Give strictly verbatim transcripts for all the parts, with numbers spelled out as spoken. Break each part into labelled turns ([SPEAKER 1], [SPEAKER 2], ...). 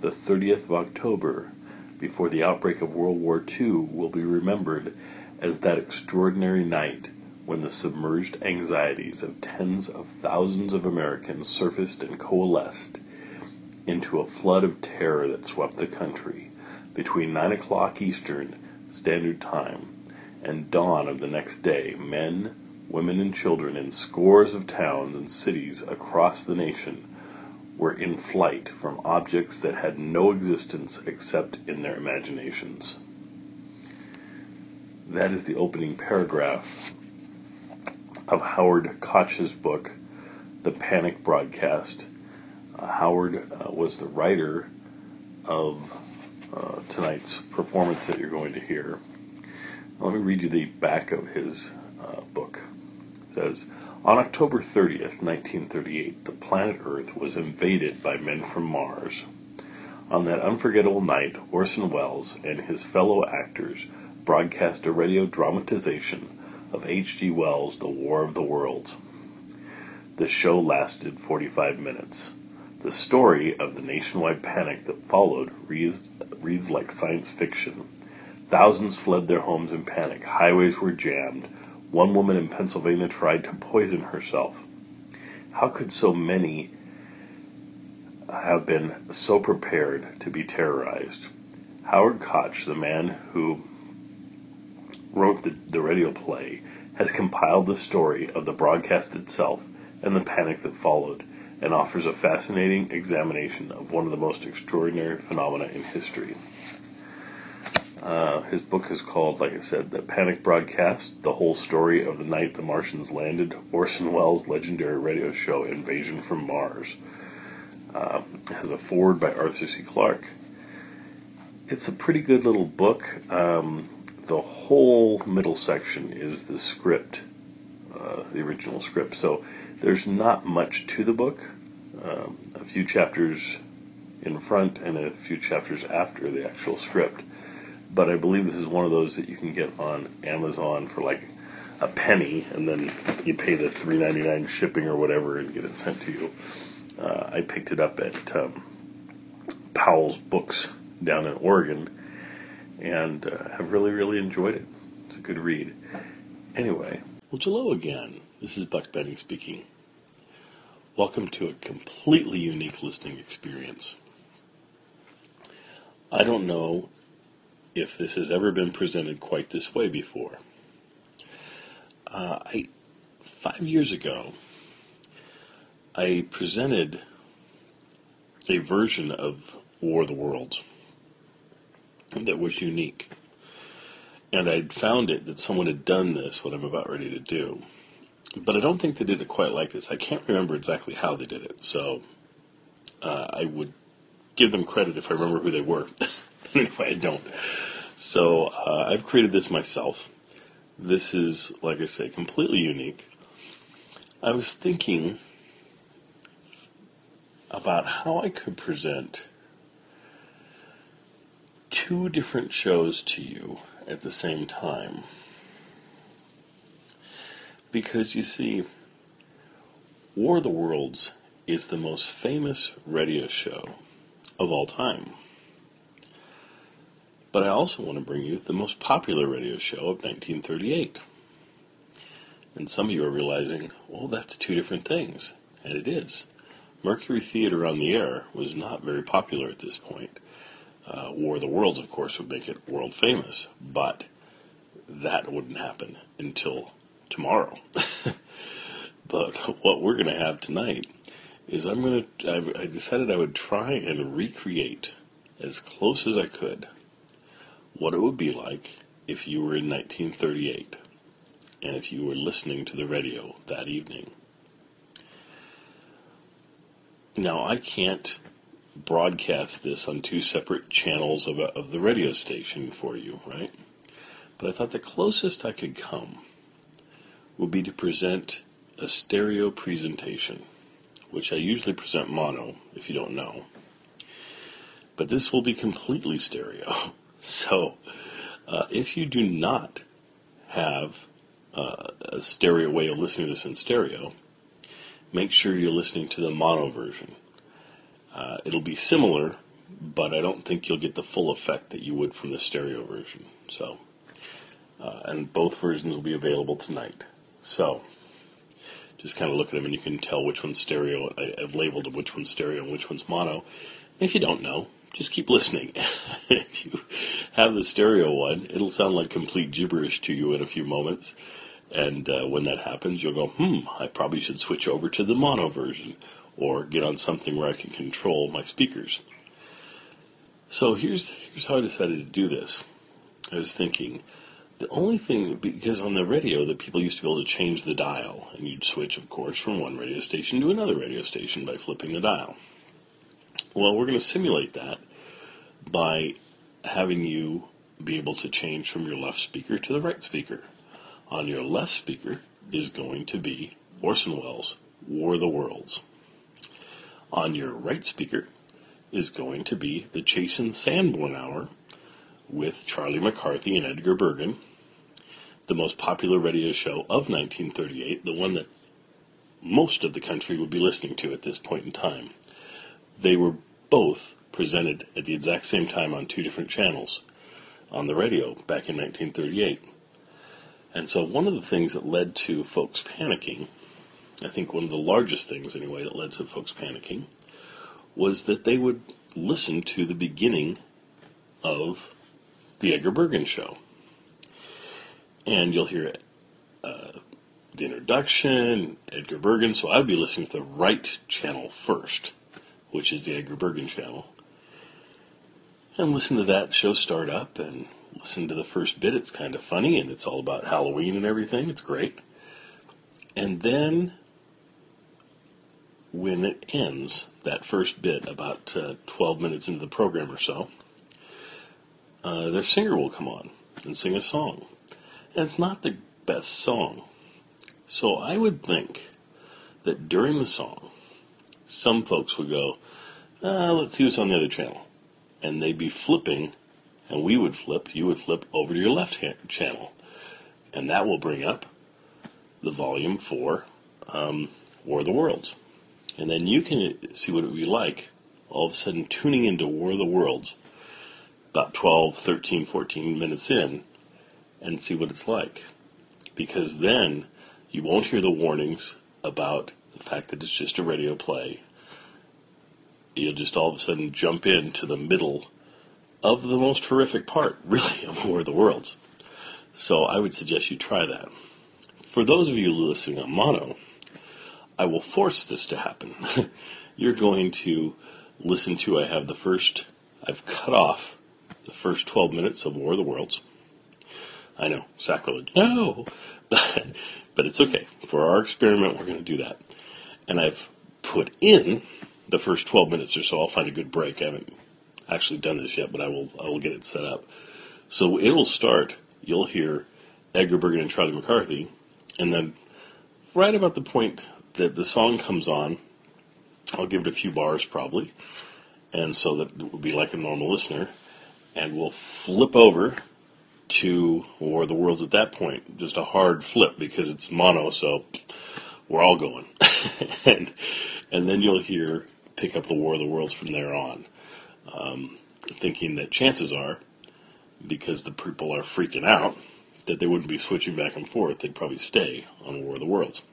[SPEAKER 1] the thirtieth of October, before the outbreak of World War Two, will be remembered as that extraordinary night when the submerged anxieties of tens of thousands of Americans surfaced and coalesced into a flood of terror that swept the country between nine o'clock Eastern Standard Time and dawn of the next day. Men, women, and children in scores of towns and cities across the nation were in flight from objects that had no existence except in their imaginations. That is the opening paragraph of Howard Koch's book, The Panic Broadcast. Uh, Howard uh, was the writer of uh, tonight's performance that you're going to hear. Let me read you the back of his uh, book. It says, on October thirtieth, nineteen thirty-eight, the planet Earth was invaded by men from Mars. On that unforgettable night, Orson Welles and his fellow actors broadcast a radio dramatization of H G Wells' The War of the Worlds. The show lasted forty-five minutes. The story of the nationwide panic that followed reads, reads like science fiction. Thousands fled their homes in panic. Highways were jammed. One woman in Pennsylvania tried to poison herself. How could so many have been so prepared to be terrorized? Howard Koch, the man who wrote the, the radio play, has compiled the story of the broadcast itself and the panic that followed, and offers a fascinating examination of one of the most extraordinary phenomena in history. Uh, his book is called, like I said, The Panic Broadcast, The Whole Story of the Night the Martians Landed, Orson Welles' legendary radio show, Invasion from Mars. Uh, it has a foreword by Arthur C. Clarke. It's a pretty good little book. Um, the whole middle section is the script, uh, the original script. So there's not much to the book. Um, a few chapters in front and a few chapters after the actual script. But I believe this is one of those that you can get on Amazon for like a penny, and then you pay the three ninety-nine shipping or whatever and get it sent to you. Uh, I picked it up at um, Powell's Books down in Oregon, and uh, have really, really enjoyed it. It's a good read. Anyway, well, hello again. This is Buck Benny speaking. Welcome to a completely unique listening experience. I don't know if this has ever been presented quite this way before. Uh, I five years ago, I presented a version of War of the Worlds that was unique. And I'd found it that someone had done this, what I'm about ready to do. But I don't think they did it quite like this. I can't remember exactly how they did it, so uh, I would give them credit if I remember who they were. Anyway, I don't. So uh, I've created this myself. This is, like I say, completely unique. I was thinking about how I could present two different shows to you at the same time. Because, you see, War of the Worlds is the most famous radio show of all time. But I also want to bring you the most popular radio show of nineteen thirty-eight. And some of you are realizing, well, that's two different things. And it is. Mercury Theater on the Air was not very popular at this point. Uh, War of the Worlds, of course, would make it world famous. But that wouldn't happen until tomorrow. But what we're going to have tonight is I'm going to, I decided I would try and recreate as close as I could what it would be like if you were in nineteen thirty-eight and if you were listening to the radio that evening. Now, I can't broadcast this on two separate channels of, a, of the radio station for you, right? But I thought the closest I could come would be to present a stereo presentation, which I usually present mono, if you don't know. But this will be completely stereo. So, uh, if you do not have uh, a stereo way of listening to this in stereo, make sure you're listening to the mono version. Uh, it'll be similar, but I don't think you'll get the full effect that you would from the stereo version. So, uh, and both versions will be available tonight. So, just kind of look at them and you can tell which one's stereo. I, I've labeled them which one's stereo and which one's mono. If you don't know, just keep listening. If you have the stereo one, it'll sound like complete gibberish to you in a few moments. And uh, when that happens, you'll go, hmm, I probably should switch over to the mono version or get on something where I can control my speakers. So here's here's how I decided to do this. I was thinking, the only thing, because on the radio, that people used to be able to change the dial, and you'd switch, of course, from one radio station to another radio station by flipping the dial. Well, we're going to simulate that by having you be able to change from your left speaker to the right speaker. On your left speaker is going to be Orson Welles' War of the Worlds. On your right speaker is going to be the Jason Sanborn Hour with Charlie McCarthy and Edgar Bergen, the most popular radio show of nineteen thirty-eight, the one that most of the country would be listening to at this point in time. They were both presented at the exact same time on two different channels on the radio back in nineteen thirty-eight. And so one of the things that led to folks panicking, I think one of the largest things anyway that led to folks panicking, was that they would listen to the beginning of the Edgar Bergen show. And you'll hear uh, the introduction, Edgar Bergen, so I'd be listening to the right channel first, which is the Edgar Bergen channel. And listen to that show start up and listen to the first bit. It's kind of funny and it's all about Halloween and everything. It's great. And then when it ends, that first bit, about uh, twelve minutes into the program or so, uh, their singer will come on and sing a song. And it's not the best song. So I would think that during the song, some folks would go, uh, let's see what's on the other channel. And they'd be flipping, and we would flip, you would flip over to your left hand channel. And that will bring up the volume for um, War of the Worlds. And then you can see what it would be like all of a sudden tuning into War of the Worlds about twelve, thirteen, fourteen minutes in and see what it's like. Because then you won't hear the warnings about the fact that it's just a radio play. You'll just all of a sudden jump into the middle of the most horrific part, really, of War of the Worlds. So I would suggest you try that. For those of you listening on mono, I will force this to happen. You're going to listen to, I have the first, I've cut off the first twelve minutes of War of the Worlds. I know, sacrilege. No! But, but it's okay. For our experiment, we're going to do that. And I've put in the first twelve minutes or so. I'll find a good break. I haven't actually done this yet, but I will I will get it set up. So it will start, you'll hear Edgar Bergen and Charlie McCarthy, and then right about the point that the song comes on, I'll give it a few bars probably, and so that it will be like a normal listener, and we'll flip over to War of the Worlds at that point. Just a hard flip because it's mono, so we're all going. and and then you'll hear, pick up the War of the Worlds from there on, um, thinking that chances are, because the people are freaking out, that they wouldn't be switching back and forth. They'd probably stay on War of the Worlds.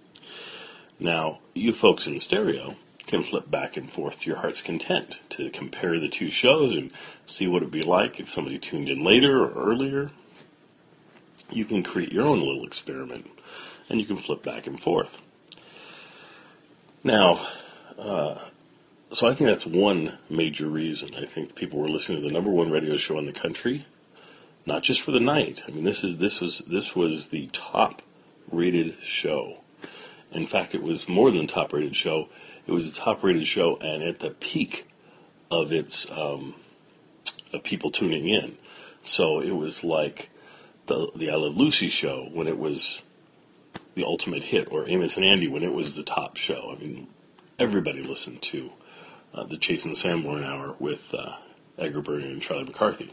[SPEAKER 1] Now, you folks in stereo can flip back and forth to your heart's content to compare the two shows and see what it would be like if somebody tuned in later or earlier. You can create your own little experiment, and you can flip back and forth. Now, uh, so I think that's one major reason. I think people were listening to the number one radio show in the country, not just for the night. I mean, this is this was this was the top-rated show. In fact, it was more than a top-rated show. It was a top-rated show, and at the peak of its um, of people tuning in. So it was like the the I Love Lucy show when it was the ultimate hit, or Amos and Andy when it was the top show. I mean, everybody listened to uh, the Jason Sanborn Hour with uh, Edgar Bergen and Charlie McCarthy.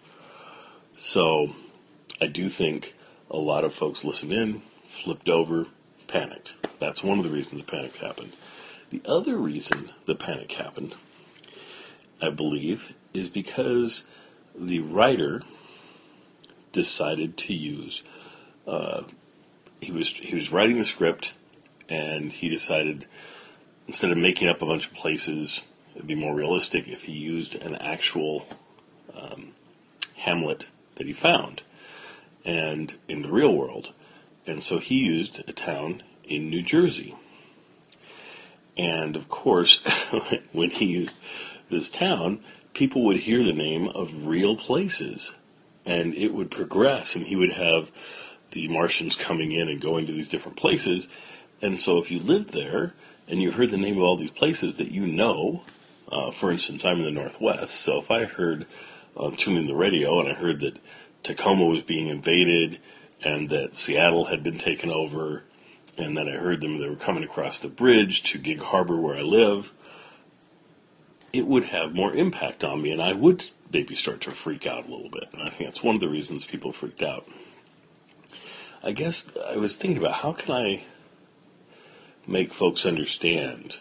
[SPEAKER 1] So I do think a lot of folks listened in, flipped over, panicked. That's one of the reasons the panic happened. The other reason the panic happened I believe, is because the writer decided to use, uh, he was he was writing the script, and he decided, instead of making up a bunch of places, it'd be more realistic if he used an actual um, hamlet that he found, and in the real world. And so he used a town in New Jersey. And of course, when he used this town, people would hear the name of real places, and it would progress, and he would have the Martians coming in and going to these different places. And so if you lived there and you heard the name of all these places that you know, uh, for instance, I'm in the Northwest, so if I heard, um, tuned in the radio and I heard that Tacoma was being invaded and that Seattle had been taken over, and then I heard them, they were coming across the bridge to Gig Harbor where I live, it would have more impact on me, and I would maybe start to freak out a little bit. And I think that's one of the reasons people freaked out. I guess I was thinking about, how can I make folks understand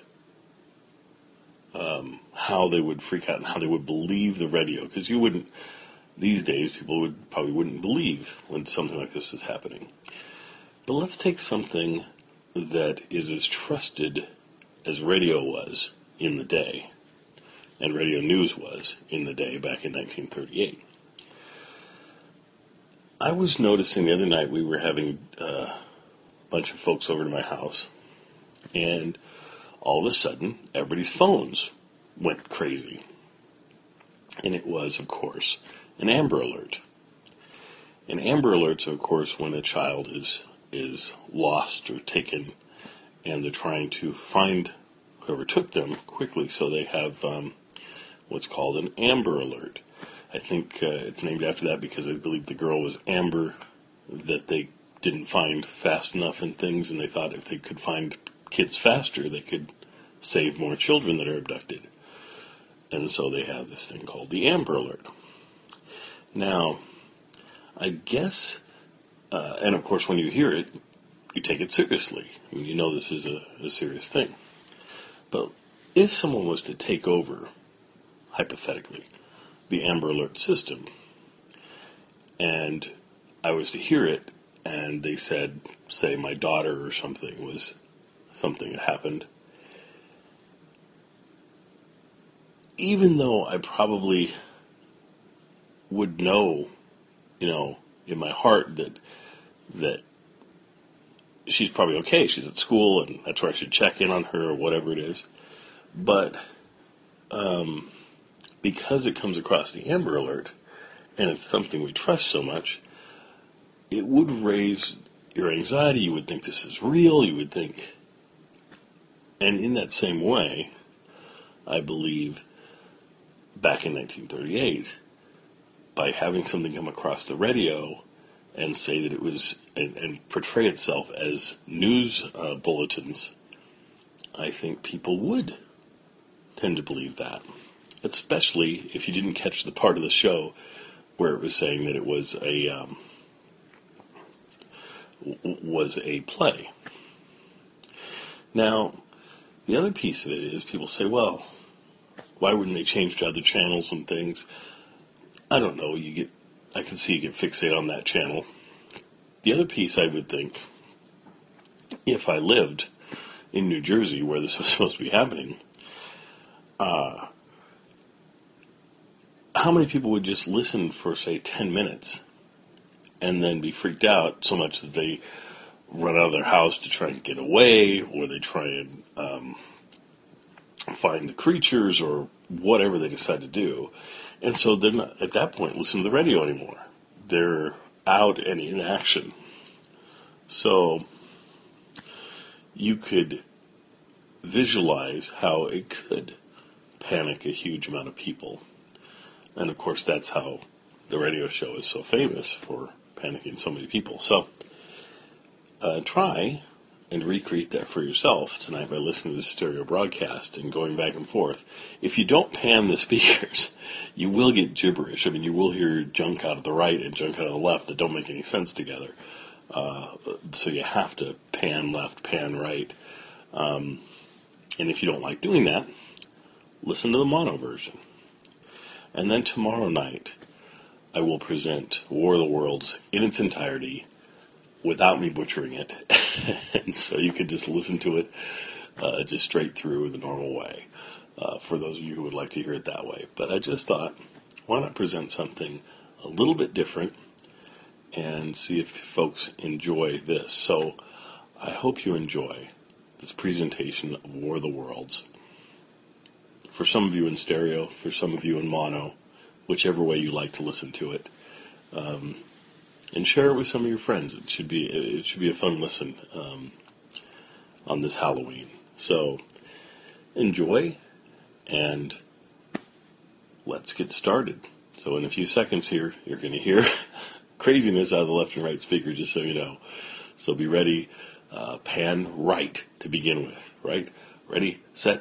[SPEAKER 1] um, how they would freak out and how they would believe the radio? Because you wouldn't, these days, people would probably wouldn't believe when something like this is happening. But let's take something that is as trusted as radio was in the day, and radio news was in the day back in nineteen thirty-eight. I was noticing the other night we were having uh, a bunch of folks over to my house, and all of a sudden, everybody's phones went crazy. And it was, of course, an Amber Alert. An Amber Alert's, of course, when a child is is lost or taken, and they're trying to find whoever took them quickly, so they have um, what's called an Amber Alert. I think uh, it's named after that because I believe the girl was Amber, that they didn't find fast enough in things, and they thought if they could find kids faster, they could save more children that are abducted. And so they have this thing called the Amber Alert. Now, I guess, uh, and of course when you hear it, you take it seriously. I mean, you know this is a, a serious thing. But if someone was to take over, hypothetically, the Amber Alert system, and I was to hear it, and they said, say, my daughter or something was, something had happened, even though I probably would know, you know, in my heart that that she's probably okay, she's at school, and that's where I should check in on her or whatever it is, but um, because it comes across the Amber Alert, and it's something we trust so much, it would raise your anxiety. You would think this is real, you would think, and in that same way, I believe, back in nineteen thirty-eight, by having something come across the radio and say that it was, and, and portray itself as news uh, bulletins, I think people would tend to believe that. Especially if you didn't catch the part of the show where it was saying that it was a um, w- was a play. Now, the other piece of it is people say, well, why wouldn't they change to other channels and things? I don't know. You get, I can see you get fixated on that channel. The other piece, I would think, if I lived in New Jersey where this was supposed to be happening, uh, how many people would just listen for, say, ten minutes and then be freaked out so much that they run out of their house to try and get away, or they try and um, find the creatures or whatever they decide to do. And so they're not, at that point, listen to the radio anymore. They're out and in action. So you could visualize how it could panic a huge amount of people. And of course, that's how the radio show is so famous, for panicking so many people. So uh, try and recreate that for yourself tonight by listening to the stereo broadcast and going back and forth. If you don't pan the speakers, you will get gibberish. I mean, you will hear junk out of the right and junk out of the left that don't make any sense together. Uh, so you have to pan left, pan right. Um, and if you don't like doing that, listen to the mono version. And then tomorrow night, I will present War of the Worlds in its entirety without me butchering it. And so you could just listen to it uh, just straight through the normal way, uh, for those of you who would like to hear it that way. But I just thought, why not present something a little bit different and see if folks enjoy this. So I hope you enjoy this presentation of War of the Worlds. For some of you in stereo, for some of you in mono, whichever way you like to listen to it. Um, and share it with some of your friends. It should be it should be a fun listen um, on this Halloween. So enjoy, and let's get started. So in a few seconds here, you're going to hear craziness out of the left and right speaker, just so you know. So be ready. Uh, pan right to begin with. Right? Ready, set.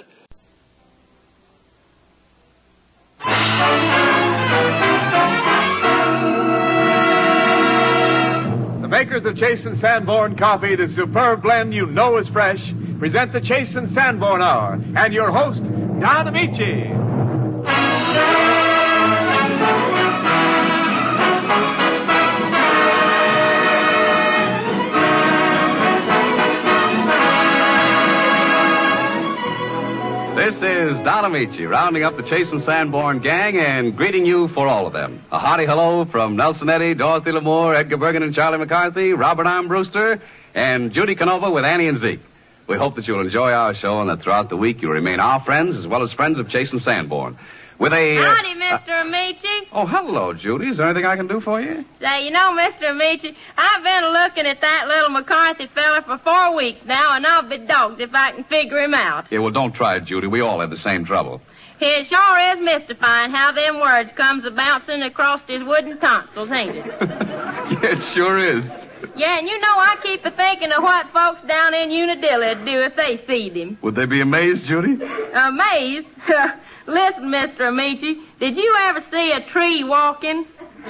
[SPEAKER 2] The makers of Chase and Sanborn coffee, the superb blend you know is fresh, present the Chase and Sanborn Hour, and your host, Don Amici. This is Don Amici, rounding up the Chase and Sanborn gang and greeting you for all of them. A hearty hello from Nelson Eddy, Dorothy Lamour, Edgar Bergen and Charlie McCarthy, Robert Arm Brewster, and Judy Canova with Annie and Zeke. We hope that you'll enjoy our show and that throughout the week you'll remain our friends as well as friends of Chase and Sanborn. With a... Uh,
[SPEAKER 3] Howdy, Mister Uh, Amici.
[SPEAKER 2] Oh, hello, Judy. Is there anything I can do for you?
[SPEAKER 3] Say, you know, Mister Amici, I've been looking at that little McCarthy fella for four weeks now, and I'll be dogged if I can figure him out.
[SPEAKER 2] Yeah, well, don't try it, Judy. We all have the same trouble.
[SPEAKER 3] It sure is mystifying how them words comes a-bouncing across his wooden tonsils, ain't it?
[SPEAKER 2] Yeah, it sure is.
[SPEAKER 3] Yeah, and you know, I keep a-thinking of what folks down in Unadilla would do if they seed him.
[SPEAKER 2] Would they be amazed, Judy?
[SPEAKER 3] Amazed? Listen, Mister Amici, did you ever see a tree walking?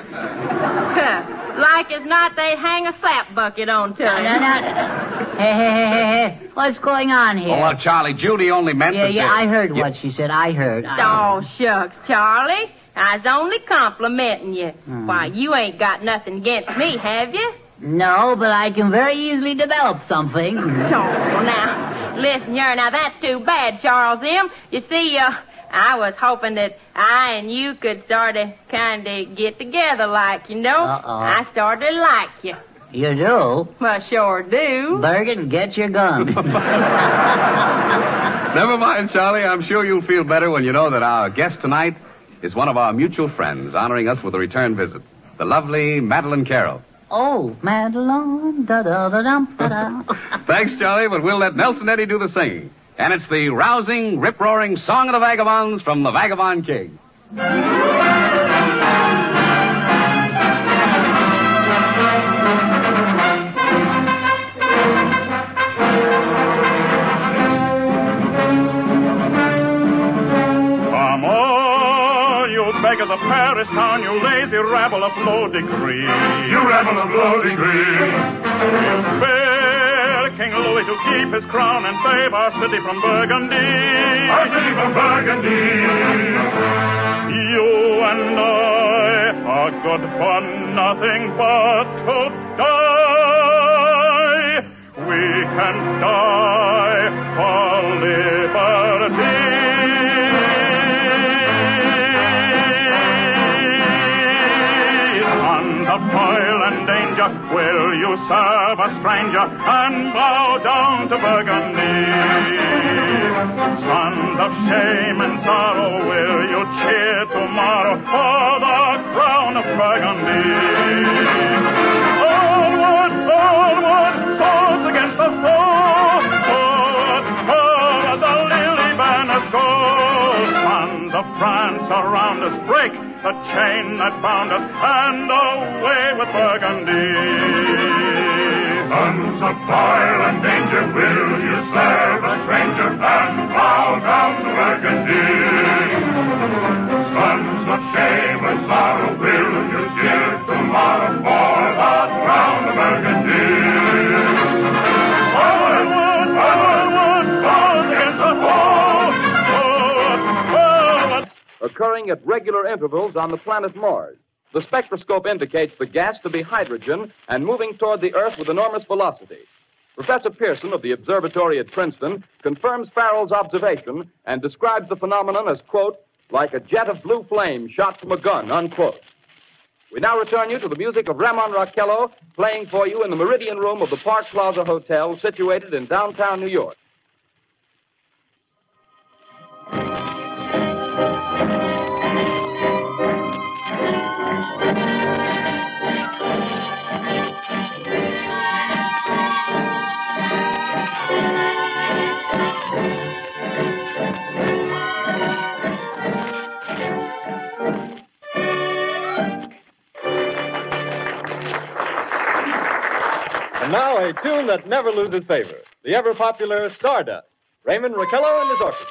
[SPEAKER 3] Like as not, they hang a sap bucket onto it.
[SPEAKER 4] No, no, no. Hey, hey, hey, hey, hey. What's going on here?
[SPEAKER 2] Oh, well, Charlie, Judy only meant
[SPEAKER 4] yeah,
[SPEAKER 2] that...
[SPEAKER 4] Yeah,
[SPEAKER 2] they...
[SPEAKER 4] I heard
[SPEAKER 2] yeah.
[SPEAKER 4] what she said. I heard. I
[SPEAKER 3] Oh,
[SPEAKER 4] heard.
[SPEAKER 3] shucks, Charlie. I was only complimenting you.
[SPEAKER 4] Hmm.
[SPEAKER 3] Why, you ain't got nothing against me, have you?
[SPEAKER 4] No, but I can very easily develop something.
[SPEAKER 3] Oh, now, listen here. Now, that's too bad, Charles M. You see, uh... I was hoping that I and you could sort of kind of get together like, you know.
[SPEAKER 4] Uh-oh.
[SPEAKER 3] I started to like you.
[SPEAKER 4] You do?
[SPEAKER 3] Well, sure do.
[SPEAKER 4] Bergen, get your gun.
[SPEAKER 2] Never mind, Charlie. I'm sure you'll feel better when you know that our guest tonight is one of our mutual friends, honoring us with a return visit, the lovely Madeline Carroll.
[SPEAKER 4] Oh, Madeline, da-da-da-dum, da-da.
[SPEAKER 2] Thanks, Charlie, but we'll let Nelson Eddy do the singing. And it's the rousing, rip-roaring Song of the Vagabonds from the Vagabond King.
[SPEAKER 5] Come on, you beggars of Paris town, you lazy rabble of low degree. You rabble of low degree. You spare King Louis to keep his crown and save our city from Burgundy. Our city from Burgundy. You and I are good for nothing but to die. We can die for liberty. Of toil and danger, will you serve a stranger and bow down to Burgundy? Sons of shame and sorrow, will you cheer tomorrow for the crown of Burgundy? Onward, onward, swords against the foe, forward, forward, the lily banners go. Sons of France around us, break the chain that bound us, and away with Burgundy. Sons of toil and danger, will you serve a stranger and bow down to Burgundy? Sons of shame and sorrow, will you cheer tomorrow for the crown of Burgundy? Onward, onward, swords against the foe, forward, forward.
[SPEAKER 2] Occurring
[SPEAKER 6] occurring at regular intervals on the planet Mars. The spectroscope indicates the gas to be hydrogen and moving toward the Earth with enormous velocity. Professor Pearson of the observatory at Princeton confirms Farrell's observation and describes the phenomenon as, quote, like a jet of blue flame shot from a gun, unquote. We now return you to the music of Ramon Raquello, playing for you in the Meridian Room of the Park Plaza Hotel, situated in downtown New York.
[SPEAKER 7] And now a tune that never loses favor, the ever-popular Stardust, Raymond Raquello and his orchestra.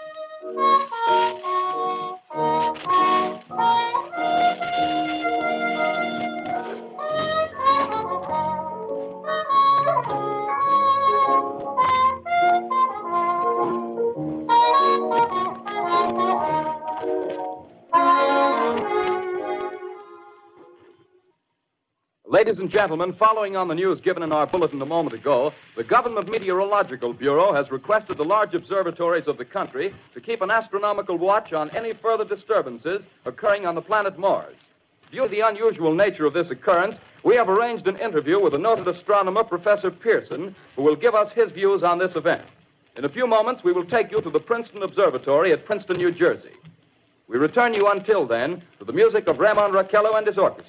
[SPEAKER 6] Ladies and gentlemen, following on the news given in our bulletin a moment ago, the Government Meteorological Bureau has requested the large observatories of the country to keep an astronomical watch on any further disturbances occurring on the planet Mars. Due to the unusual nature of this occurrence, we have arranged an interview with the noted astronomer, Professor Pearson, who will give us his views on this event. In a few moments, we will take you to the Princeton Observatory at Princeton, New Jersey. We return you until then to the music of Ramon Raquello and his orchestra.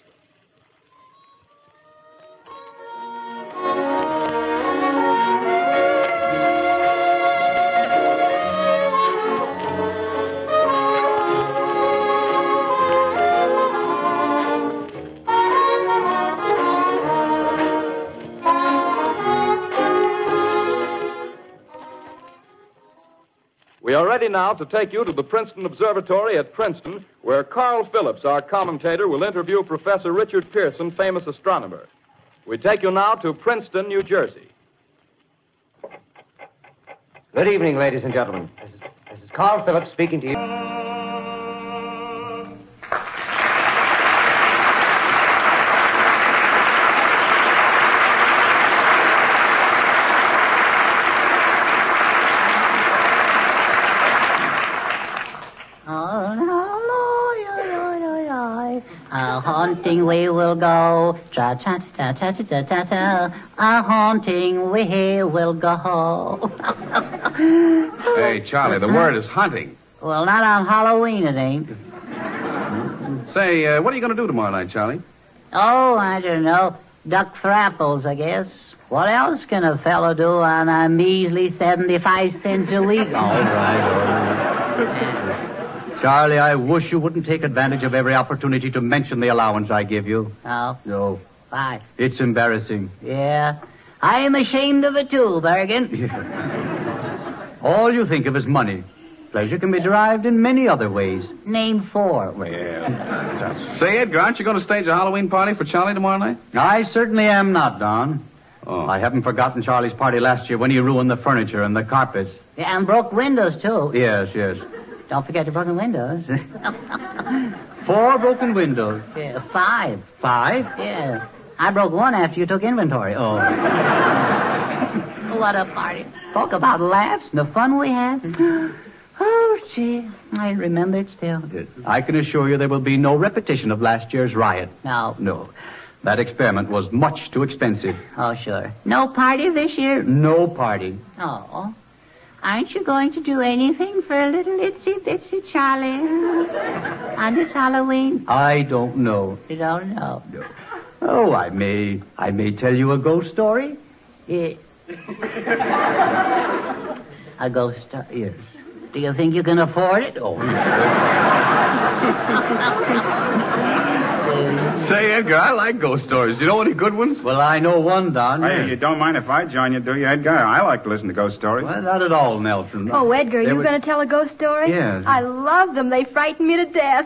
[SPEAKER 6] We are ready now to take you to the Princeton Observatory at Princeton, where Carl Phillips, our commentator, will interview Professor Richard Pearson, famous astronomer. We take you now to Princeton, New Jersey.
[SPEAKER 8] Good evening, ladies and gentlemen. This is, this is Carl Phillips speaking to you.
[SPEAKER 4] A haunting we will go, cha cha cha cha cha cha cha cha. A haunting we will go.
[SPEAKER 2] Hey, Charlie, the word is hunting.
[SPEAKER 4] Well, not on Halloween, it ain't.
[SPEAKER 2] Say, uh, what are you going to do tomorrow night, Charlie?
[SPEAKER 4] Oh, I don't know. Duck for apples, I guess. What else can a fellow do on a measly seventy-five cents a week?
[SPEAKER 9] All right, all right. Charlie, I wish you wouldn't take advantage of every opportunity to mention the allowance I give you.
[SPEAKER 4] Oh?
[SPEAKER 9] No.
[SPEAKER 4] Why?
[SPEAKER 9] It's embarrassing.
[SPEAKER 4] Yeah. I am ashamed of it, too, Bergen.
[SPEAKER 9] Yeah. All you think of is money. Pleasure can be derived in many other ways.
[SPEAKER 4] Name four.
[SPEAKER 2] Well, say, Edgar, aren't you going to stage a Halloween party for Charlie tomorrow night?
[SPEAKER 9] I certainly am not, Don.
[SPEAKER 2] Oh.
[SPEAKER 9] I haven't forgotten Charlie's party last year when he ruined the furniture and the carpets.
[SPEAKER 4] Yeah, and broke windows, too.
[SPEAKER 9] Yes, yes.
[SPEAKER 4] Don't forget the broken windows.
[SPEAKER 9] Four broken windows.
[SPEAKER 4] Yeah, five.
[SPEAKER 9] Five?
[SPEAKER 4] Yeah. I broke one after you took inventory.
[SPEAKER 9] Oh.
[SPEAKER 4] What a party. Talk about laughs and the fun we had. Oh, gee. I remember it still.
[SPEAKER 9] Yes. I can assure you there will be no repetition of last year's riot.
[SPEAKER 4] No.
[SPEAKER 9] No. That experiment was much too expensive.
[SPEAKER 4] Oh, sure. No party this year?
[SPEAKER 9] No party.
[SPEAKER 4] Oh. Aren't you going to do anything for a little itsy bitsy Charlie on this Halloween?
[SPEAKER 9] I don't know.
[SPEAKER 4] You don't know?
[SPEAKER 9] No. Oh, I may, I may tell you a ghost story.
[SPEAKER 4] Yeah. A ghost story? Yes. Do you think you can afford it?
[SPEAKER 9] Oh.
[SPEAKER 2] Say, Edgar, I like ghost stories. Do you know any good ones?
[SPEAKER 9] Well, I know one, Don.
[SPEAKER 10] Hey, you don't mind if I join you, do you, Edgar? I like to listen to ghost stories.
[SPEAKER 9] Well, not at all, Nelson.
[SPEAKER 11] Oh, Edgar,
[SPEAKER 9] There
[SPEAKER 11] you
[SPEAKER 9] was-
[SPEAKER 11] going to tell a ghost story?
[SPEAKER 9] Yes.
[SPEAKER 11] I love them. They frighten me to death.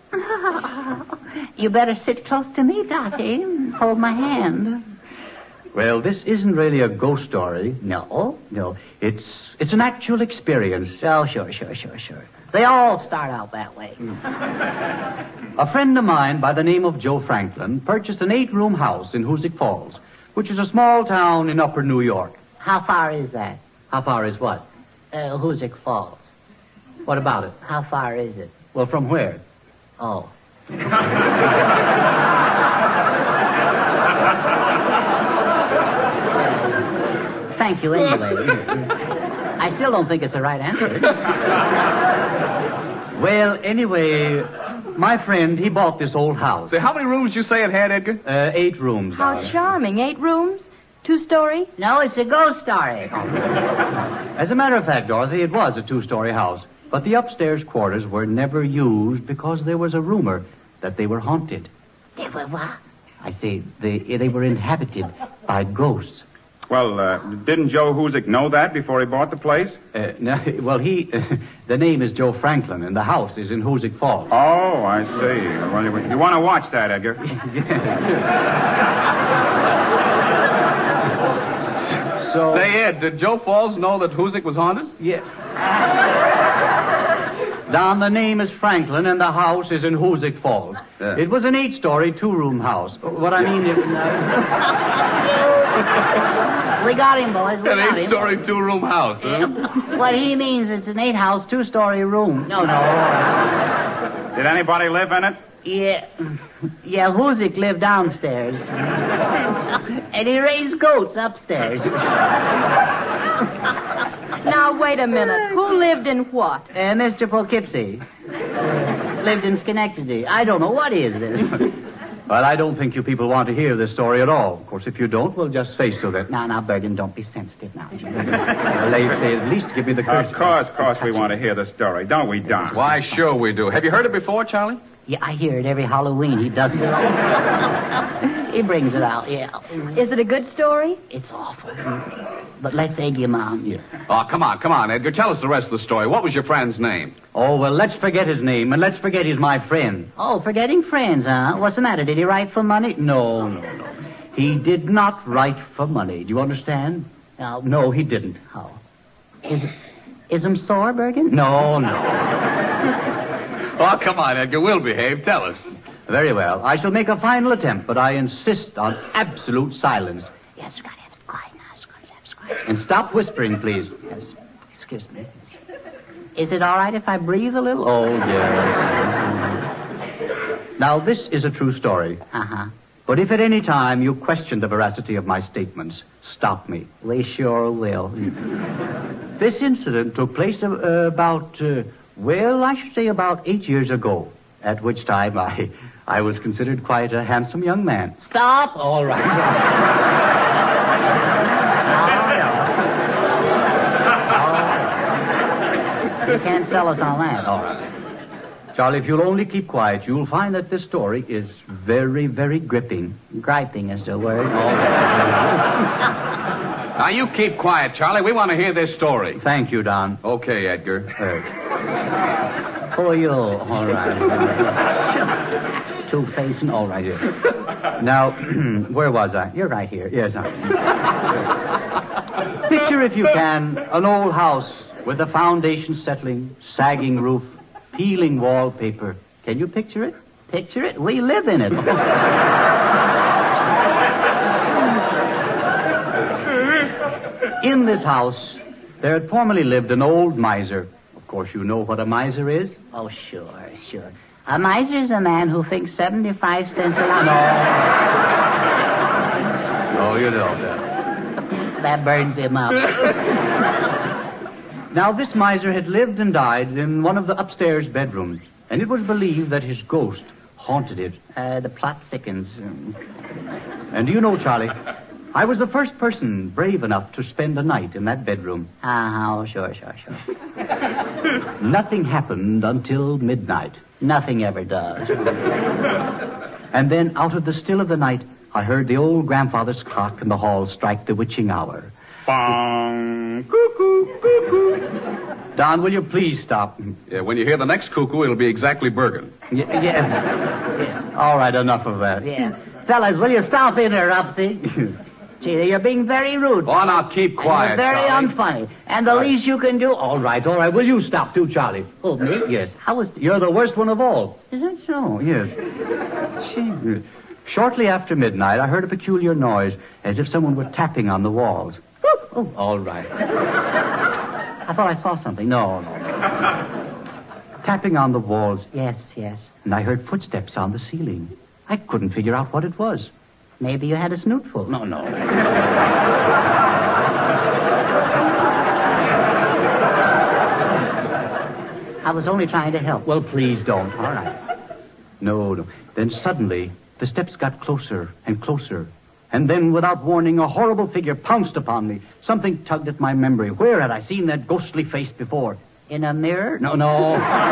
[SPEAKER 4] You better sit close to me, Dottie. Hold my hand.
[SPEAKER 9] Well, this isn't really a ghost story.
[SPEAKER 4] No?
[SPEAKER 9] No, it's it's an actual experience.
[SPEAKER 4] Oh, sure, sure, sure, sure. They all start out that way.
[SPEAKER 9] A friend of mine by the name of Joe Franklin purchased an eight-room house in Hoosick Falls, which is a small town in upper New York.
[SPEAKER 4] How far is that?
[SPEAKER 9] How far is what?
[SPEAKER 4] Uh, Hoosick Falls.
[SPEAKER 9] What about it?
[SPEAKER 4] How far is it?
[SPEAKER 9] Well, from where?
[SPEAKER 4] Oh. Thank you anyway. I still don't think it's the right answer.
[SPEAKER 9] Well, anyway, my friend, he bought this old house.
[SPEAKER 2] Say, how many rooms did you say it had, Edgar?
[SPEAKER 9] Uh, eight rooms.
[SPEAKER 11] How
[SPEAKER 9] darling.
[SPEAKER 11] charming. Eight rooms? Two-story?
[SPEAKER 4] No, it's a ghost story.
[SPEAKER 9] As a matter of fact, Dorothy, it was a two-story house. But the upstairs quarters were never used because there was a rumor that they were haunted.
[SPEAKER 4] They were what?
[SPEAKER 9] I say, they, they were inhabited by ghosts.
[SPEAKER 10] Well, uh, didn't Joe Hoosick know that before he bought the place?
[SPEAKER 9] Uh, no, well, he... the name is Joe Franklin, and the house is in Hoosick Falls.
[SPEAKER 10] Oh, I see. Well, you, you want to watch that, Edgar?
[SPEAKER 9] So...
[SPEAKER 2] Say, Ed, did Joe Falls know that Hoosick was haunted?
[SPEAKER 9] Yeah. Don, the name is Franklin, and the house is in Hoosick Falls.
[SPEAKER 2] Yeah.
[SPEAKER 9] It was an eight-story, two-room house. What I mean is...
[SPEAKER 4] We got him, boys. We
[SPEAKER 2] An
[SPEAKER 4] got him.
[SPEAKER 2] eight-story, two-room house, huh?
[SPEAKER 4] What he means, it's an eight-house, two-story room. No, no.
[SPEAKER 10] Did anybody live in it?
[SPEAKER 4] Yeah. Yeah, Hoosick lived downstairs. And he raised goats upstairs.
[SPEAKER 11] Now, wait a minute. Who lived in what?
[SPEAKER 4] Uh, Mister Poughkeepsie. Lived in Schenectady. I don't know. What is this?
[SPEAKER 9] Well, I don't think you people want to hear this story at all. Of course, if you don't, we'll just say so that...
[SPEAKER 4] Now, now, Bergen, don't be sensitive now.
[SPEAKER 9] Well, they, they at least give me the courtesy.
[SPEAKER 10] Of course, of course we want to hear the story, don't we, Don?
[SPEAKER 2] Why, sure we do. Have you heard it before, Charlie?
[SPEAKER 4] Yeah, I hear it every Halloween. He does it. He brings it out, yeah.
[SPEAKER 11] Is it a good story?
[SPEAKER 4] It's awful. But let's egg him on. Yeah.
[SPEAKER 2] Oh, come on, come on, Edgar. Tell us the rest of the story. What was your friend's name?
[SPEAKER 9] Oh, well, let's forget his name, and let's forget he's my friend.
[SPEAKER 4] Oh, forgetting friends, huh? What's the matter? Did he write for money?
[SPEAKER 9] No, no, no. He did not write for money. Do you understand?
[SPEAKER 4] No.
[SPEAKER 9] No, he didn't.
[SPEAKER 4] Oh. Is, is him sore, Bergen?
[SPEAKER 9] No, no.
[SPEAKER 2] Oh, come on, Edgar. We'll behave. Tell us.
[SPEAKER 9] Very well. I shall make a final attempt, but I insist on absolute silence.
[SPEAKER 4] Yes, got it. Quiet now. Quiet.
[SPEAKER 9] And stop whispering, please.
[SPEAKER 4] Yes. Excuse me. Is it all right if I breathe a little?
[SPEAKER 9] Oh, yes. Now, this is a true story.
[SPEAKER 4] Uh-huh.
[SPEAKER 9] But if at any time you question the veracity of my statements, stop me.
[SPEAKER 4] We sure will.
[SPEAKER 9] This incident took place uh, about, uh, well, I should say about eight years ago, at which time I, I was considered quite a handsome young man.
[SPEAKER 4] Stop. All right. You can't sell us on that.
[SPEAKER 9] All right. Charlie, if you'll only keep quiet, you'll find that this story is very, very gripping.
[SPEAKER 4] Griping is the word.
[SPEAKER 2] Now, you keep quiet, Charlie. We want to hear this story.
[SPEAKER 9] Thank you, Don.
[SPEAKER 2] Okay, Edgar.
[SPEAKER 9] Uh,
[SPEAKER 4] For you. All right.
[SPEAKER 9] Two-facing. All right, here. Now, where was I? You're right here. Yes, I... Picture, if you can, an old house with the foundation settling, sagging roof, peeling wallpaper. Can you picture it?
[SPEAKER 4] Picture it? We live in it.
[SPEAKER 9] In this house, there had formerly lived an old miser. Of course, you know what a miser is?
[SPEAKER 4] Oh, sure, sure. A miser is a man who thinks seventy-five cents a lot.
[SPEAKER 9] No. No, you don't.
[SPEAKER 4] That burns him up.
[SPEAKER 9] Now, this miser had lived and died in one of the upstairs bedrooms, and it was believed that his ghost haunted it.
[SPEAKER 4] Uh, the plot thickens.
[SPEAKER 9] And do you know, Charlie, I was the first person brave enough to spend a night in that bedroom.
[SPEAKER 4] Ah, uh, oh, sure, sure, sure.
[SPEAKER 9] Nothing happened until midnight.
[SPEAKER 4] Nothing ever does.
[SPEAKER 9] And then, out of the still of the night, I heard the old grandfather's clock in the hall strike the witching hour.
[SPEAKER 10] Bong. Cuckoo, cuckoo.
[SPEAKER 9] Don, will you please stop?
[SPEAKER 2] Yeah, when you hear the next cuckoo, it'll be exactly Bergen.
[SPEAKER 9] Yeah, yeah. yeah. All right, enough of that.
[SPEAKER 4] Yeah. Fellas, will you stop interrupting? Gee, you're being very rude.
[SPEAKER 2] Oh, now keep quiet,
[SPEAKER 4] And you're very
[SPEAKER 2] Charlie.
[SPEAKER 4] unfunny. And the least you can do...
[SPEAKER 9] All right, all right. Will you stop too, Charlie?
[SPEAKER 4] Oh, me?
[SPEAKER 9] Yes.
[SPEAKER 4] How was...
[SPEAKER 9] You're the worst one of all.
[SPEAKER 4] Is that so?
[SPEAKER 9] Oh, yes. Gee. Shortly after midnight, I heard a peculiar noise, as if someone were tapping on the walls.
[SPEAKER 4] Oh,
[SPEAKER 9] All right.
[SPEAKER 4] I thought I saw something.
[SPEAKER 9] No, no. Tapping on the walls,
[SPEAKER 4] Yes, yes.
[SPEAKER 9] and I heard footsteps on the ceiling. I couldn't figure out what it was.
[SPEAKER 4] Maybe you had a snootful.
[SPEAKER 9] No, no.
[SPEAKER 4] I was only trying to help.
[SPEAKER 9] Well, please don't. All right. No, no. Then suddenly, the steps got closer and closer. And then, without warning, a horrible figure pounced upon me. Something tugged at my memory. Where had I seen that ghostly face before?
[SPEAKER 4] In a mirror?
[SPEAKER 9] No, no.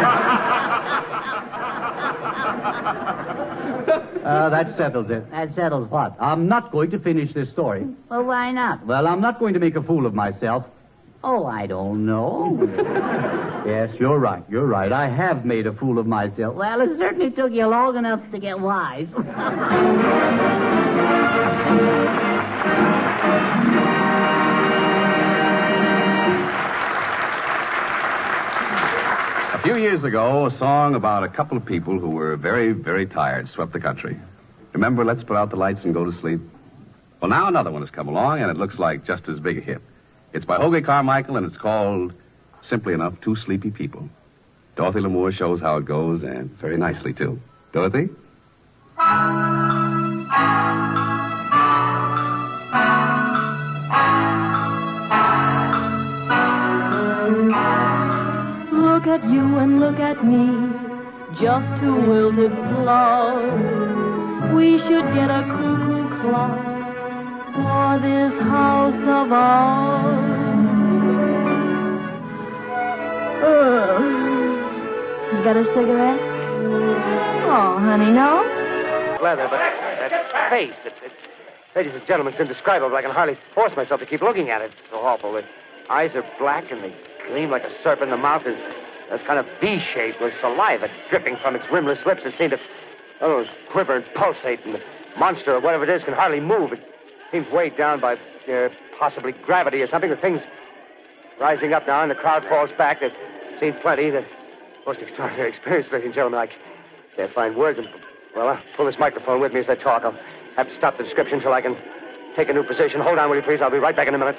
[SPEAKER 9] uh, that settles it.
[SPEAKER 4] That settles what?
[SPEAKER 9] I'm not going to finish this story.
[SPEAKER 4] Well, why not?
[SPEAKER 9] Well, I'm not going to make a fool of myself.
[SPEAKER 4] Oh, I don't know.
[SPEAKER 9] Yes, you're right. You're right. I have made a fool of myself.
[SPEAKER 4] Well, it certainly took you long enough to get wise.
[SPEAKER 2] A few years ago, a song about a couple of people who were very, very tired swept the country. Remember, Let's Put Out the Lights and Go to Sleep? Well, now another one has come along, and it looks like just as big a hit. It's by Hoagy Carmichael, and it's called, simply enough, Two Sleepy People. Dorothy Lamour shows how it goes, and very nicely, too. Dorothy?
[SPEAKER 11] Look at you and look at me, just two wilted flowers. We should get a cuckoo clock for this house of ours. Ugh. You got a cigarette? Oh, honey, no?
[SPEAKER 8] Leather, but that face, it, it, ladies and gentlemen, it's indescribable. I can hardly force myself to keep looking at it. It's so awful. The eyes are black and they gleam like a serpent. The mouth is that's kind of V-shaped with saliva dripping from its rimless lips that seem to oh, quiver and pulsate. And the monster, or whatever it is, can hardly move. It seems weighed down by uh, possibly gravity or something. The thing's rising up now, and the crowd falls back. They've seen plenty. The most extraordinary experience, ladies and gentlemen. I can't find words. And, well, I'll pull this microphone with me as I talk. I'll have to stop the description until I can take a new position. Hold on, will you, please? I'll be right back in a minute.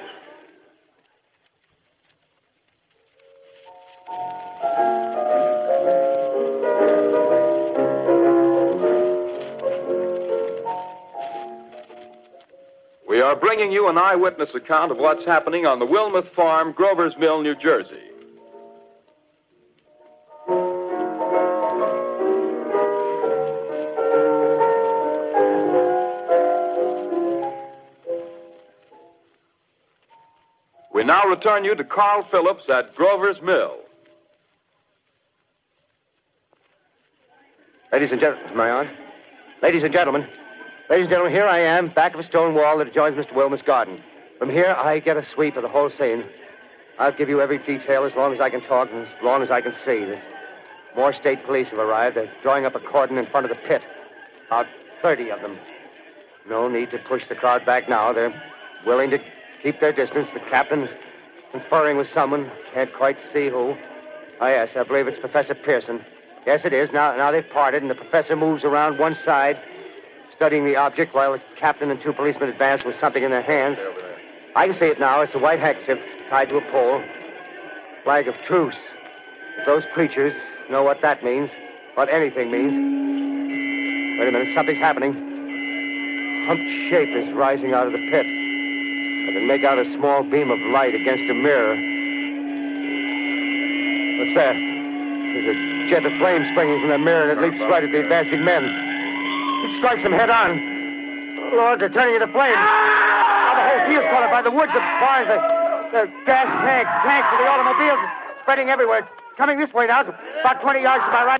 [SPEAKER 6] We are bringing you an eyewitness account of what's happening on the Wilmuth Farm, Grover's Mill, New Jersey. We now return you to Carl Phillips at Grover's Mill.
[SPEAKER 8] Ladies and gentlemen, am I on? Ladies and gentlemen, ladies and gentlemen, here I am, back of a stone wall that adjoins Mister Wilmuth's garden. From here, I get a sweep of the whole scene. I'll give you every detail as long as I can talk and as long as I can see. The more state police have arrived. They're drawing up a cordon in front of the pit. About thirty of them. No need to push the crowd back now. They're willing to keep their distance. The captain's conferring with someone. Can't quite see who. Oh, yes, I believe it's Professor Pearson. Yes, it is. Now, now they've parted, and the professor moves around one side, studying the object while the captain and two policemen advance with something in their hands. I can see it now. It's a white handkerchief tied to a pole. Flag of truce. If those creatures know what that means, what anything means. Wait a minute. Something's happening. Humped shape is rising out of the pit. I can make out a small beam of light against a mirror. What's that? There's a jet of flame springing from the mirror, and it leaps right at the advancing men. It strikes them head on. Oh, Lord, they're turning into flames. Now the whole field's caught up by the woods, the barns, the, the gas tanks, tanks for the automobiles, spreading everywhere. It's coming this way now, about twenty yards to my right.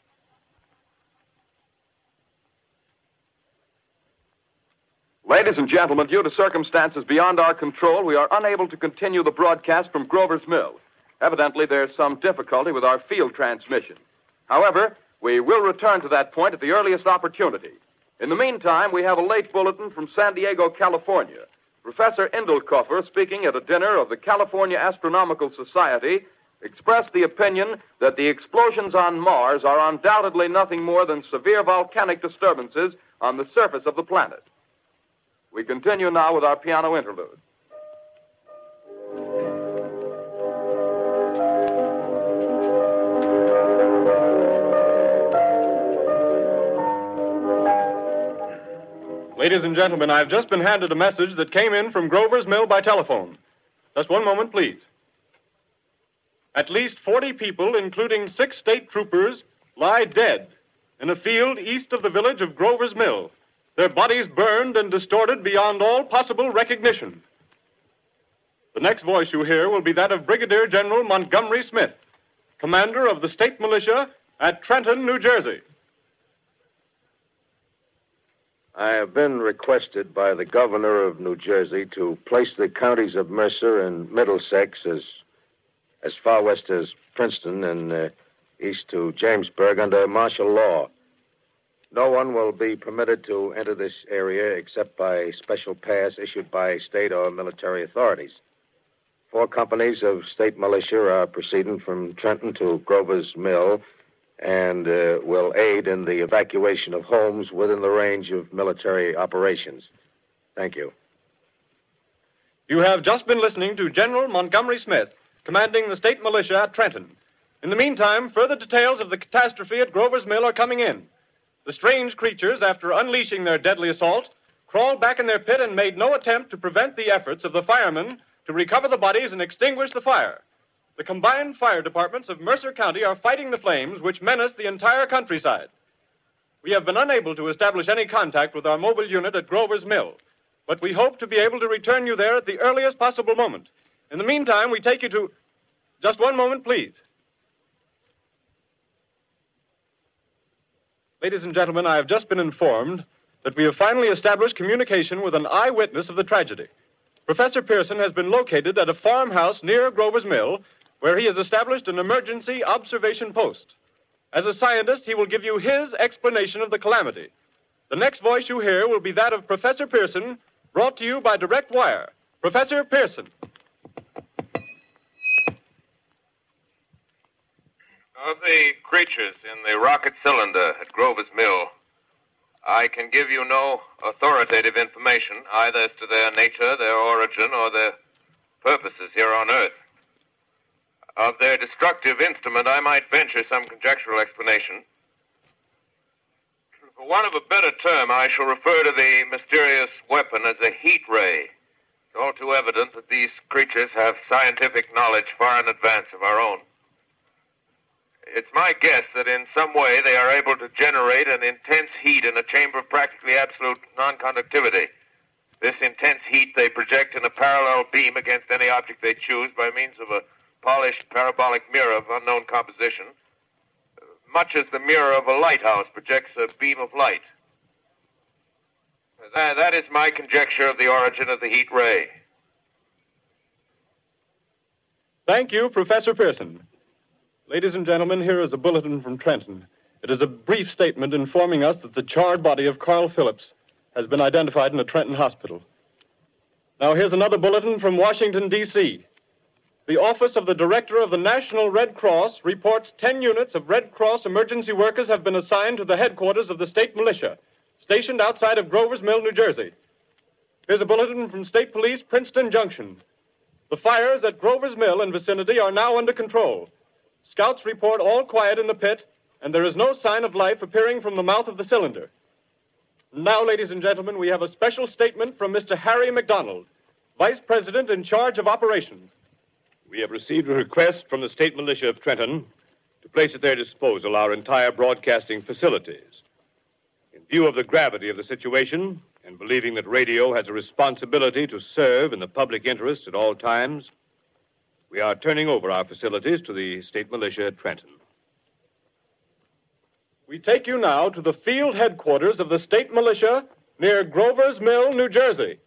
[SPEAKER 6] Ladies and gentlemen, due to circumstances beyond our control, we are unable to continue the broadcast from Grover's Mill. Evidently, there's some difficulty with our field transmission. However, we will return to that point at the earliest opportunity. In the meantime, we have a late bulletin from San Diego, California. Professor Indelkoffer, speaking at a dinner of the California Astronomical Society, expressed the opinion that the explosions on Mars are undoubtedly nothing more than severe volcanic disturbances on the surface of the planet. We continue now with our piano interlude.
[SPEAKER 7] Ladies and gentlemen, I've just been handed a message that came in from Grover's Mill by telephone. Just one moment, please. At least forty people, including six state troopers, lie dead in a field east of the village of Grover's Mill, their bodies burned and distorted beyond all possible recognition. The next voice you hear will be that of Brigadier General Montgomery Smith, commander of the state militia at Trenton, New Jersey.
[SPEAKER 12] I have been requested by the governor of New Jersey to place the counties of Mercer and Middlesex as as far west as Princeton and uh, east to Jamesburg under martial law. No one will be permitted to enter this area except by special pass issued by state or military authorities. Four companies of state militia are proceeding from Trenton to Grover's Mill and uh, will aid in the evacuation of homes within the range of military operations. Thank you.
[SPEAKER 7] You have just been listening to General Montgomery Smith, commanding the state militia at Trenton. In the meantime, further details of the catastrophe at Grover's Mill are coming in. The strange creatures, after unleashing their deadly assault, crawled back in their pit and made no attempt to prevent the efforts of the firemen to recover the bodies and extinguish the fire. The combined fire departments of Mercer County are fighting the flames which menace the entire countryside. We have been unable to establish any contact with our mobile unit at Grover's Mill, but we hope to be able to return you there at the earliest possible moment. In the meantime, we take you to... Just one moment, please. Ladies and gentlemen, I have just been informed that we have finally established communication with an eyewitness of the tragedy. Professor Pearson has been located at a farmhouse near Grover's Mill, where he has established an emergency observation post. As a scientist, he will give you his explanation of the calamity. The next voice you hear will be that of Professor Pearson, brought to you by direct wire. Professor Pearson.
[SPEAKER 13] Of the creatures in the rocket cylinder at Grover's Mill, I can give you no authoritative information either as to their nature, their origin, or their purposes here on Earth. Of their destructive instrument, I might venture some conjectural explanation. For want of a better term, I shall refer to the mysterious weapon as a heat ray. It's all too evident that these creatures have scientific knowledge far in advance of our own. It's my guess that in some way they are able to generate an intense heat in a chamber of practically absolute non-conductivity. This intense heat they project in a parallel beam against any object they choose by means of a polished parabolic mirror of unknown composition, much as the mirror of a lighthouse projects a beam of light. That, that is my conjecture of the origin of the heat ray.
[SPEAKER 7] Thank you, Professor Pearson. Ladies and gentlemen, here is a bulletin from Trenton. It is a brief statement informing us that the charred body of Carl Phillips has been identified in a Trenton hospital. Now, here's another bulletin from Washington, D C The Office of the Director of the National Red Cross reports ten units of Red Cross emergency workers have been assigned to the headquarters of the state militia, stationed outside of Grover's Mill, New Jersey. Here's a bulletin from State Police, Princeton Junction. The fires at Grover's Mill and vicinity are now under control. Scouts report all quiet in the pit, and there is no sign of life appearing from the mouth of the cylinder. Now, ladies and gentlemen, we have a special statement from Mister Harry McDonald, Vice President in charge of operations.
[SPEAKER 14] We have received a request from the state militia of Trenton to place at their disposal our entire broadcasting facilities. In view of the gravity of the situation, and believing that radio has a responsibility to serve in the public interest at all times, we are turning over our facilities to the state militia at Trenton.
[SPEAKER 7] We take you now to the field headquarters of the state militia near Grover's Mill, New Jersey.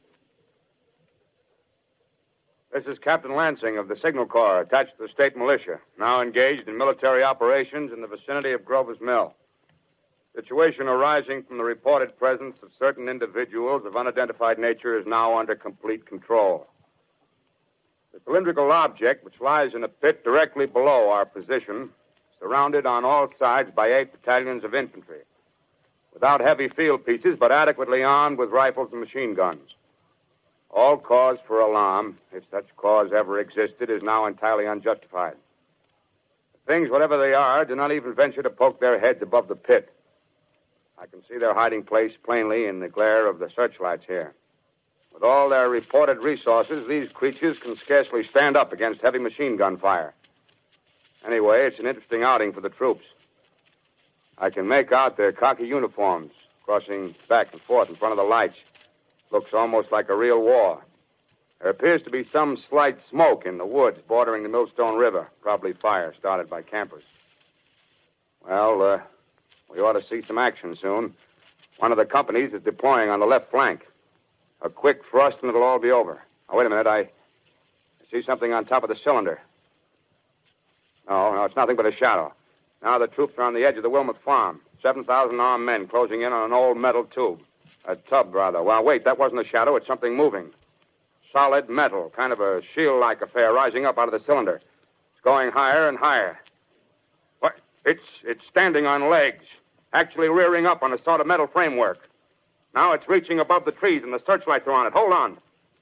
[SPEAKER 15] This is Captain Lansing of the Signal Corps, attached to the state militia, now engaged in military operations in the vicinity of Grover's Mill. Situation arising from the reported presence of certain individuals of unidentified nature is now under complete control. The cylindrical object, which lies in a pit directly below our position, surrounded on all sides by eight battalions of infantry, without heavy field pieces, but adequately armed with rifles and machine guns. All cause for alarm, if such cause ever existed, is now entirely unjustified. Things, whatever they are, do not even venture to poke their heads above the pit. I can see their hiding place plainly in the glare of the searchlights here. With all their reported resources, these creatures can scarcely stand up against heavy machine gun fire. Anyway, it's an interesting outing for the troops. I can make out their khaki uniforms crossing back and forth in front of the lights. Looks almost like a real war. There appears to be some slight smoke in the woods bordering the Millstone River. Probably fire started by campers. Well, uh, we ought to see some action soon. One of the companies is deploying on the left flank. A quick thrust and it'll all be over. Now, wait a minute. I, I see something on top of the cylinder. No, no, it's nothing but a shadow. Now the troops are on the edge of the Wilmot farm. seven thousand armed men closing in on an old metal tube. A tub, rather. Well, wait, that wasn't a shadow. It's something moving. Solid metal, kind of a shield-like affair rising up out of the cylinder. It's going higher and higher. What? It's it's standing on legs, actually rearing up on a sort of metal framework. Now it's reaching above the trees and the searchlights are on it. Hold on.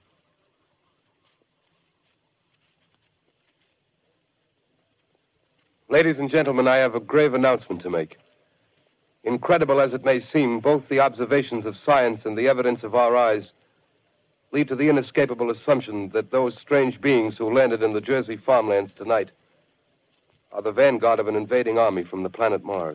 [SPEAKER 16] Ladies and gentlemen, I have a grave announcement to make. Incredible as it may seem, both the observations of science and the evidence of our eyes lead to the inescapable assumption that those strange beings who landed in the Jersey farmlands tonight are the vanguard of an invading army from the planet Mars.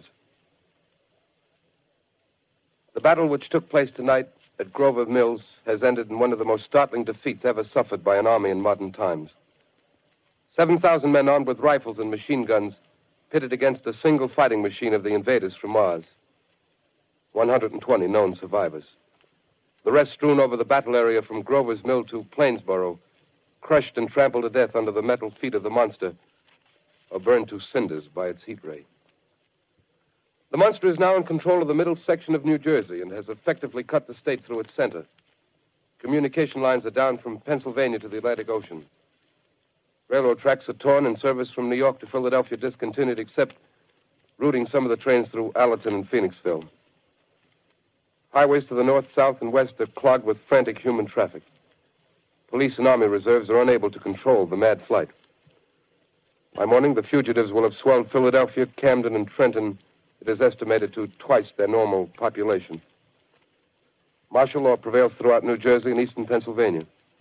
[SPEAKER 16] The battle which took place tonight at Grover Mills has ended in one of the most startling defeats ever suffered by an army in modern times. seven thousand men armed with rifles and machine guns pitted against a single fighting machine of the invaders from Mars. one hundred twenty known survivors. The rest strewn over the battle area from Grover's Mill to Plainsboro, crushed and trampled to death under the metal feet of the monster, or burned to cinders by its heat ray. The monster is now in control of the middle section of New Jersey and has effectively cut the state through its center. Communication lines are down from Pennsylvania to the Atlantic Ocean. Railroad tracks are torn and service from New York to Philadelphia discontinued, except routing some of the trains through Allerton and Phoenixville. Highways to the north, south, and west are clogged with frantic human traffic. Police and army reserves are unable to control the mad flight. By morning, the fugitives will have swelled Philadelphia, Camden, and Trenton. It is estimated to twice their normal population. Martial law prevails throughout New Jersey and eastern Pennsylvania.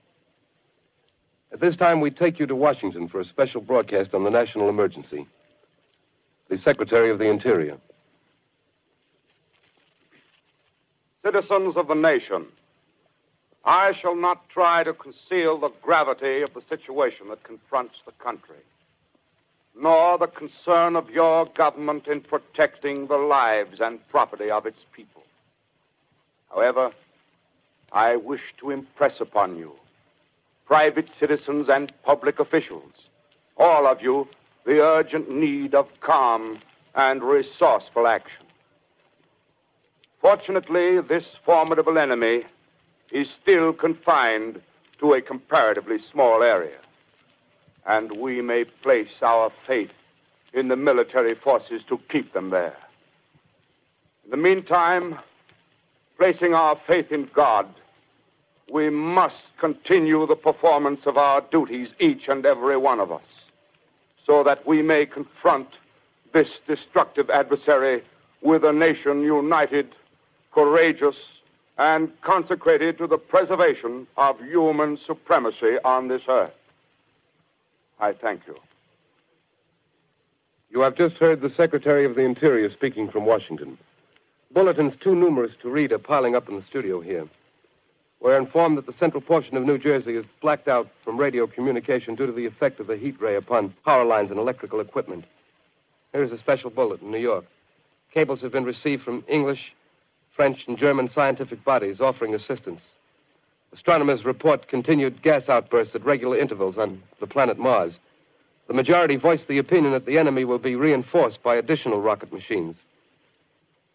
[SPEAKER 16] At this time, we take you to Washington for a special broadcast on the national emergency. The Secretary of the Interior.
[SPEAKER 15] Citizens of the nation, I shall not try to conceal the gravity of the situation that confronts the country, nor the concern of your government in protecting the lives and property of its people. However, I wish to impress upon you, private citizens and public officials, all of you, the urgent need of calm and resourceful action. Fortunately, this formidable enemy is still confined to a comparatively small area, and we may place our faith in the military forces to keep them there. In the meantime, placing our faith in God, we must continue the performance of our duties, each and every one of us, so that we may confront this destructive adversary with a nation united, courageous, and consecrated to the preservation of human supremacy on this earth. I thank you.
[SPEAKER 16] You have just heard the Secretary of the Interior speaking from Washington. Bulletins too numerous to read are piling up in the studio here. We're informed that the central portion of New Jersey is blacked out from radio communication due to the effect of the heat ray upon power lines and electrical equipment. Here's a special bulletin, New York. Cables have been received from English, French, and German scientific bodies offering assistance. Astronomers report continued gas outbursts at regular intervals on the planet Mars. The majority voiced the opinion that the enemy will be reinforced by additional rocket machines.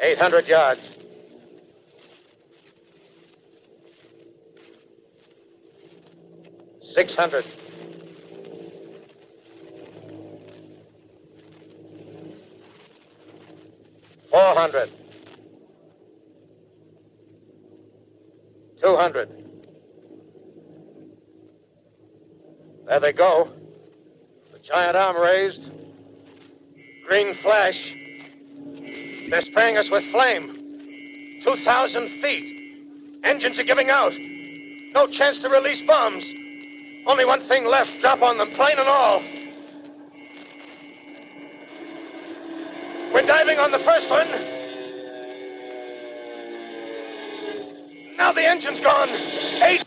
[SPEAKER 8] eight hundred yards. six hundred. four hundred. two hundred. There they go. The giant arm raised. Green flash. They're spraying us with flame. two thousand feet. Engines are giving out. No chance to release bombs. Only one thing left. Drop on them, plane and all. We're diving on the first one. Now the engine's gone. Eight.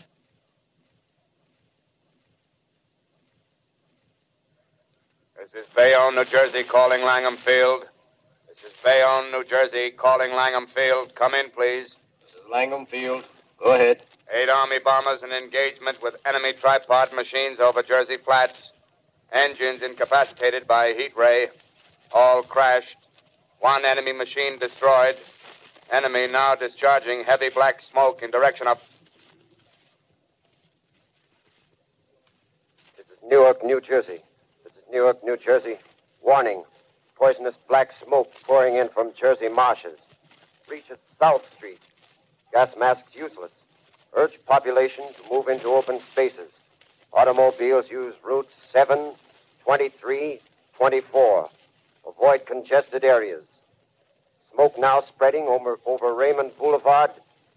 [SPEAKER 15] This is Bayonne, New Jersey, calling Langham Field. This is Bayonne, New Jersey, calling Langham Field. Come in, please.
[SPEAKER 17] This is Langham Field. Go ahead.
[SPEAKER 15] Eight Army bombers in engagement with enemy tripod machines over Jersey Flats. Engines incapacitated by heat ray. All crashed. One enemy machine destroyed. Enemy now discharging heavy black smoke in direction of...
[SPEAKER 8] This is Newark, New Jersey. This is Newark, New Jersey. Warning. Poisonous black smoke pouring in from Jersey marshes. Reach at South Street. Gas masks useless. Urge population to move into open spaces. Automobiles use routes seven, twenty-three, twenty-four. Avoid congested areas. Smoke now spreading over, over Raymond Boulevard.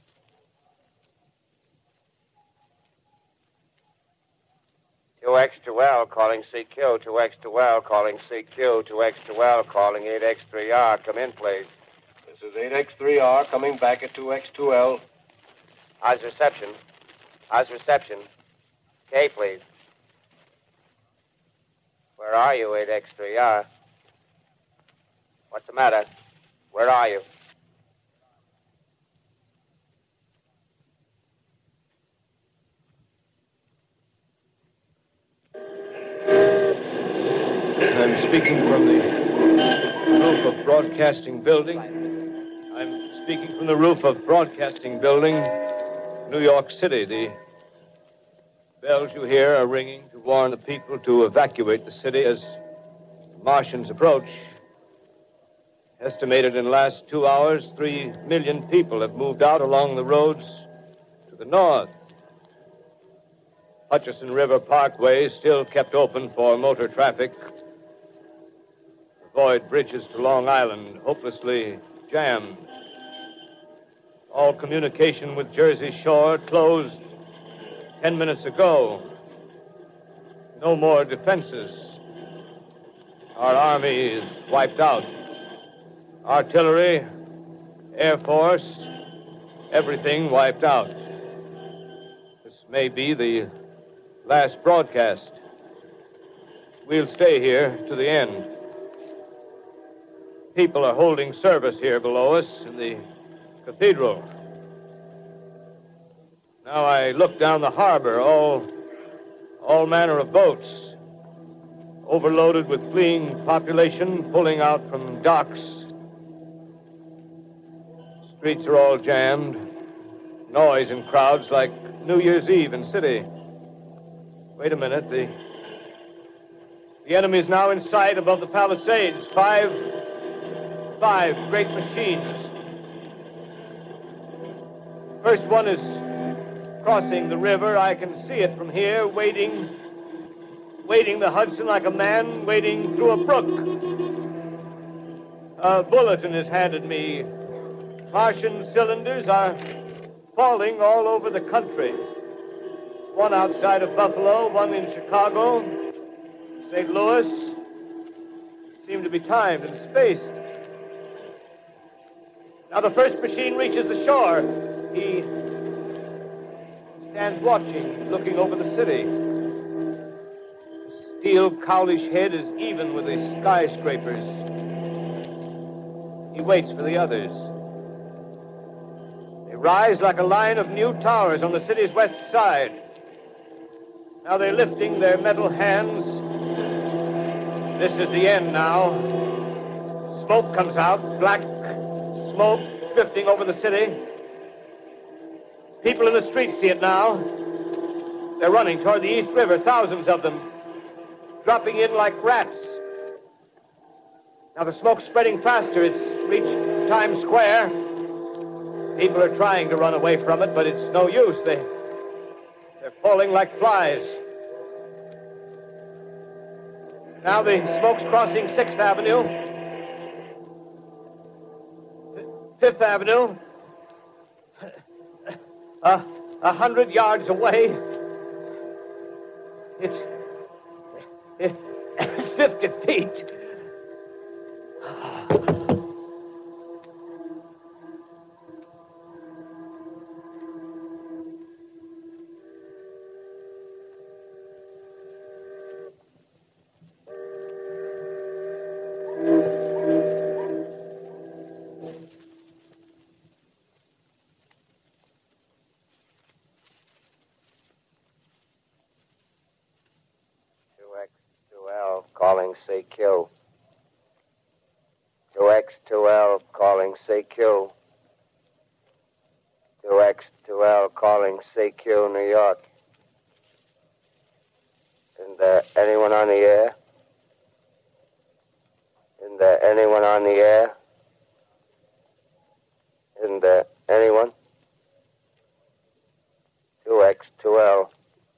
[SPEAKER 15] two X two L calling C Q. two X two L calling C Q. two X two L calling eight X three R. Come in, please.
[SPEAKER 17] This is eight X three R coming back at two X two L.
[SPEAKER 8] How's reception? How's reception? K, please. Where are you, eight X three R? What's the matter? Where are you?
[SPEAKER 14] I'm speaking from the roof of Broadcasting Building. I'm speaking from the roof of Broadcasting Building, New York City. The bells you hear are ringing to warn the people to evacuate the city as the Martians approach. Estimated in the last two hours, three million people have moved out along the roads to the north. Hutchison River Parkway is still kept open for motor traffic. Avoid bridges to Long Island, hopelessly jammed. All communication with Jersey Shore closed ten minutes ago. No more defenses. Our army is wiped out. Artillery, Air Force, everything wiped out. This may be the last broadcast. We'll stay here to the end. People are holding service here below us in the cathedral. Now I look down the harbor, all, all manner of boats, overloaded with fleeing population pulling out from docks. Streets are all jammed. Noise and crowds like New Year's Eve in city. Wait a minute. The, the enemy's now in sight above the Palisades. Five, five great machines. First one is crossing the river. I can see it from here, wading, wading the Hudson like a man wading through a brook. A bulletin is handed me. Martian cylinders are falling all over the country. One outside of Buffalo, one in Chicago, Saint Louis. Seem to be timed and spaced. Now the first machine reaches the shore. He stands watching, looking over the city. The steel cowlish head is even with the skyscrapers. He waits for the others. They rise like a line of new towers on the city's west side. Now they're lifting their metal hands. This is the end now. Smoke comes out, black
[SPEAKER 18] smoke drifting over the city. People in the streets see it now. They're running toward the East River, thousands of them, dropping in like rats. Now the smoke's spreading faster. It's reached Times Square. People are trying to run away from it, but it's no use. They, they're falling like flies. Now the smoke's crossing Sixth Avenue, Fifth Avenue, a, a hundred yards away. It's, it's fifty feet.
[SPEAKER 19] Calling C Q. two X two L calling C Q. two X two L calling C Q, New York. Isn't there anyone on the air? Isn't there anyone on the air? Isn't there anyone? two X two L.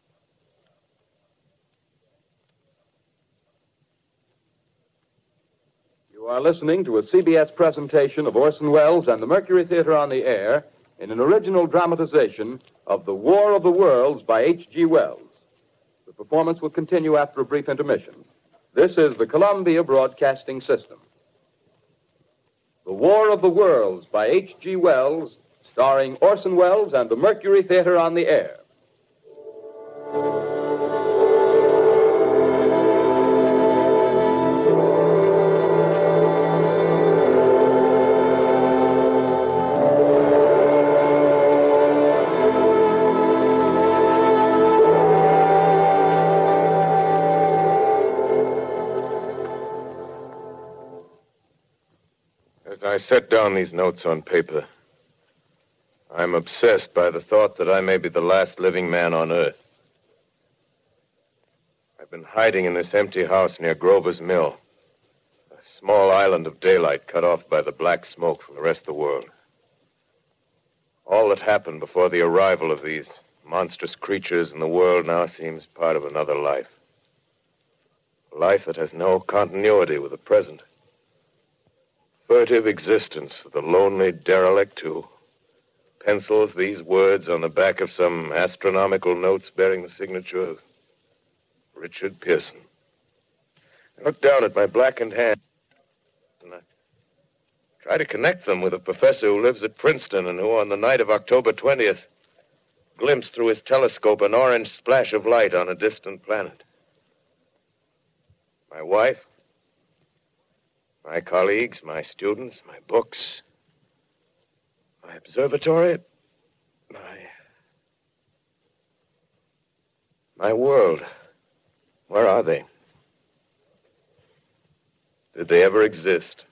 [SPEAKER 6] You are listening to a C B S presentation of Orson Welles and the Mercury Theater on the Air in an original dramatization of The War of the Worlds by H G Wells. The performance will continue after a brief intermission. This is the Columbia Broadcasting System. The War of the Worlds by H G Wells, starring Orson Welles and the Mercury Theater on the Air.
[SPEAKER 12] I set down these notes on paper. I'm obsessed by the thought that I may be the last living man on Earth. I've been hiding in this empty house near Grover's Mill, a small island of daylight cut off by the black smoke from the rest of the world. All that happened before the arrival of these monstrous creatures in the world now seems part of another life. A life that has no continuity with the present. Furtive existence of the lonely derelict who pencils these words on the back of some astronomical notes bearing the signature of Richard Pearson. I look down at my blackened hand and I try to connect them with a professor who lives at Princeton and who, on the night of October twentieth, glimpsed through his telescope an orange splash of light on a distant planet. My wife, my colleagues, my students, my books, my observatory, my... my world. Where are they? Did they ever exist?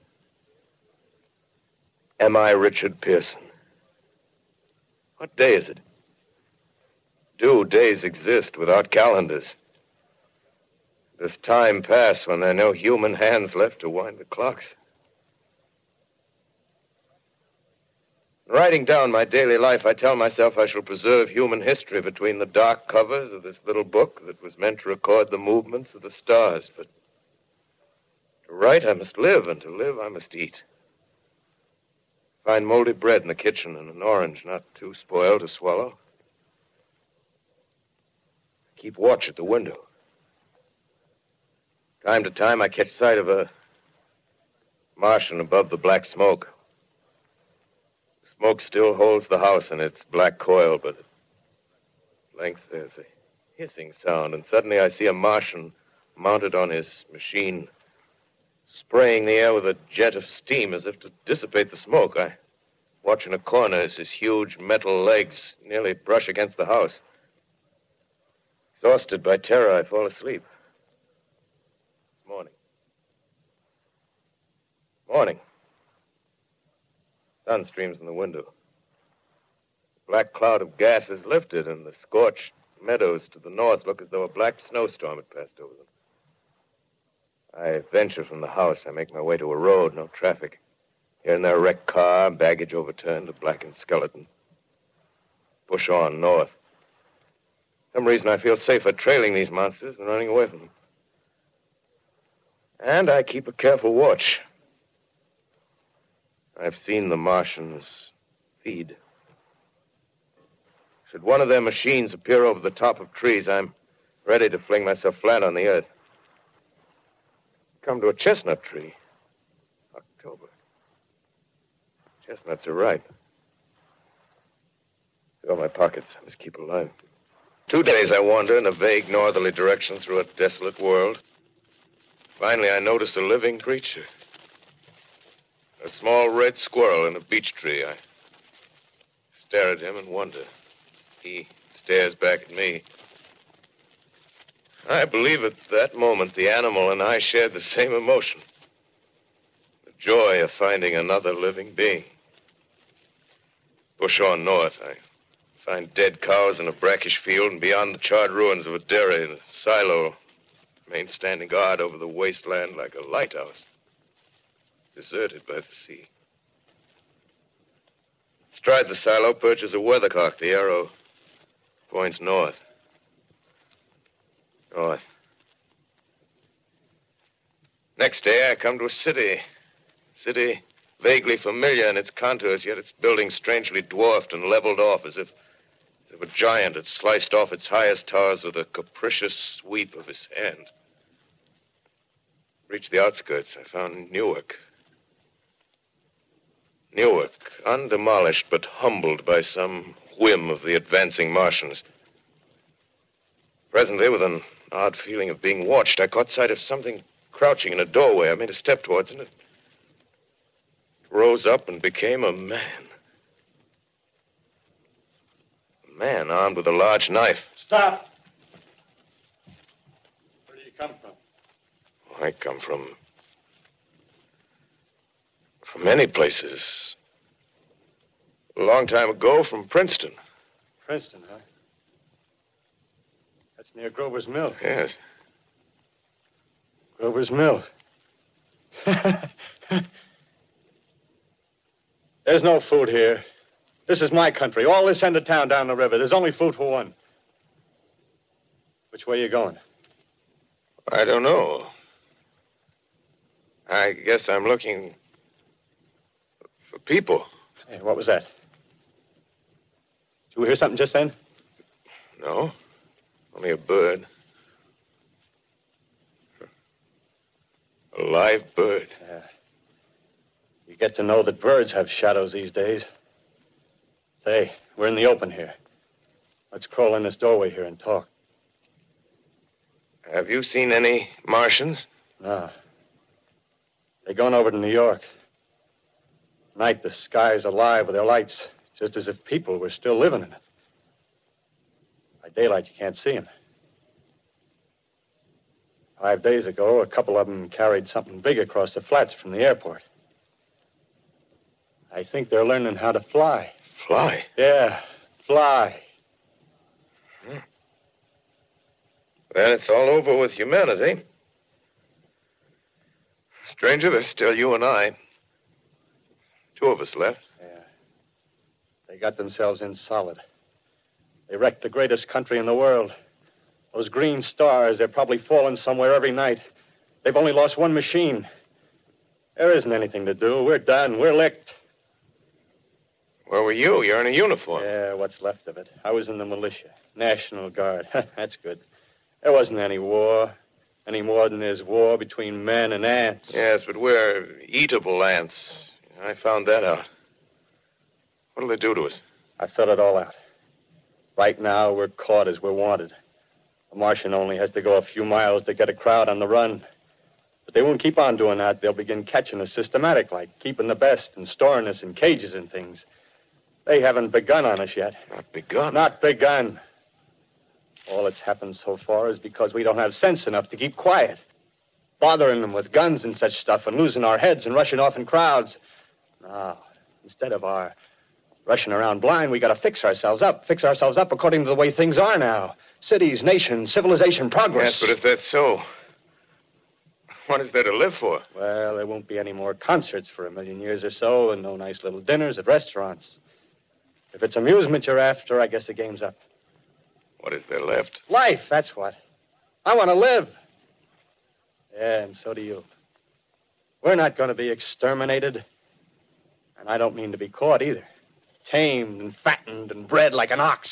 [SPEAKER 12] Am I Richard Pearson? What day is it? Do days exist without calendars? Does time pass when there are no human hands left to wind the clocks? Writing down my daily life, I tell myself I shall preserve human history between the dark covers of this little book that was meant to record the movements of the stars. But to write, I must live, and to live, I must eat. Find moldy bread in the kitchen and an orange not too spoiled to swallow. Keep watch at the window. Time to time, I catch sight of a Martian above the black smoke. The smoke still holds the house in its black coil, but at length there's a hissing sound, and suddenly I see a Martian mounted on his machine, spraying the air with a jet of steam as if to dissipate the smoke. I watch in a corner as his huge metal legs nearly brush against the house. Exhausted by terror, I fall asleep. Morning. Morning.
[SPEAKER 13] Sun streams in the window. The black cloud of gas has lifted, and the scorched meadows to the north look as though a black snowstorm had passed over them. I venture from the house. I make my way to a road, no traffic. Here and there, a wrecked car, baggage overturned, a blackened skeleton. Push on north. For some reason, I feel safer trailing these monsters than running away from them. And I keep a careful watch. I've seen the Martians feed. Should one of their machines appear over the top of trees, I'm ready to fling myself flat on the earth. Come to a chestnut tree. October. Chestnuts are ripe. Fill my pockets. I must keep alive. Two days I wander in a vague northerly direction through a desolate world. Finally, I notice a living creature. A small red squirrel in a beech tree. I stare at him and wonder. He stares back at me. I believe at that moment the animal and I shared the same emotion. The joy of finding another living being. Push on north. I find dead cows in a brackish field, and beyond the charred ruins of a dairy and a silo remain standing guard over the wasteland like a lighthouse, deserted by the sea. Astride the silo perches a weathercock. The arrow points north. North. Next day, I come to a city. City vaguely familiar in its contours, yet its buildings strangely dwarfed and leveled off as if, as if a giant had sliced off its highest towers with a capricious sweep of his hand. Reached the outskirts. I found Newark. Newark, undemolished but humbled by some whim of the advancing Martians. Presently, with an odd feeling of being watched, I caught sight of something crouching in a doorway. I made a step towards it. It rose up and became a man. A man armed with a large knife.
[SPEAKER 7] Stop! Where do you come from?
[SPEAKER 13] I come from... from many places. A long time ago, from Princeton.
[SPEAKER 7] Princeton, huh? That's near Grover's Mill.
[SPEAKER 13] Yes.
[SPEAKER 7] Grover's Mill. There's no food here. This is my country. All this end of town down the river. There's only food for one. Which way are you going?
[SPEAKER 13] I don't know. I guess I'm looking for people.
[SPEAKER 7] Hey, what was that? Did you hear something just then?
[SPEAKER 13] No. Only a bird. A live bird.
[SPEAKER 7] Yeah. You get to know that birds have shadows these days. Say, we're in the open here. Let's crawl in this doorway here and talk.
[SPEAKER 13] Have you seen any Martians?
[SPEAKER 7] No. They're going over to New York. Night, the sky's alive with their lights, just as if people were still living in it. By daylight, you can't see them. Five days ago, a couple of them carried something big across the flats from the airport. I think they're learning how to fly.
[SPEAKER 13] Fly?
[SPEAKER 7] Yeah, fly.
[SPEAKER 13] Hmm. Then it's all over with humanity. Stranger, there's still you and I. Two of us left.
[SPEAKER 7] Yeah. They got themselves in solid. They wrecked the greatest country in the world. Those green stars, they're probably falling somewhere every night. They've only lost one machine. There isn't anything to do. We're done. We're licked.
[SPEAKER 13] Where were you? You're in a uniform.
[SPEAKER 7] Yeah, what's left of it. I was in the militia. National Guard. That's good. There wasn't any war. Any more than there's war between men and ants.
[SPEAKER 13] Yes, but we're eatable ants. I found that out. What'll they do to us?
[SPEAKER 7] I thought it all out. Right now, we're caught as we're wanted. A Martian only has to go a few miles to get a crowd on the run. But they won't keep on doing that. They'll begin catching us systematic, like keeping the best and storing us in cages and things. They haven't begun on us yet.
[SPEAKER 13] Not begun?
[SPEAKER 7] Not begun. All that's happened so far is because we don't have sense enough to keep quiet. Bothering them with guns and such stuff and losing our heads and rushing off in crowds. Now,
[SPEAKER 18] Instead of our rushing around blind, we got to fix ourselves up. Fix ourselves up according to the way things are now. Cities, nations, civilization, progress.
[SPEAKER 13] Yes, but if that's so, what is there to live for?
[SPEAKER 18] Well, there won't be any more concerts for a million years or so, and no nice little dinners at restaurants. If it's amusement you're after, I guess the game's up.
[SPEAKER 13] What is there left?
[SPEAKER 18] Life, that's what. I want to live. Yeah, and so do you. We're not going to be exterminated. And I don't mean to be caught either. Tamed and fattened and bred like an ox.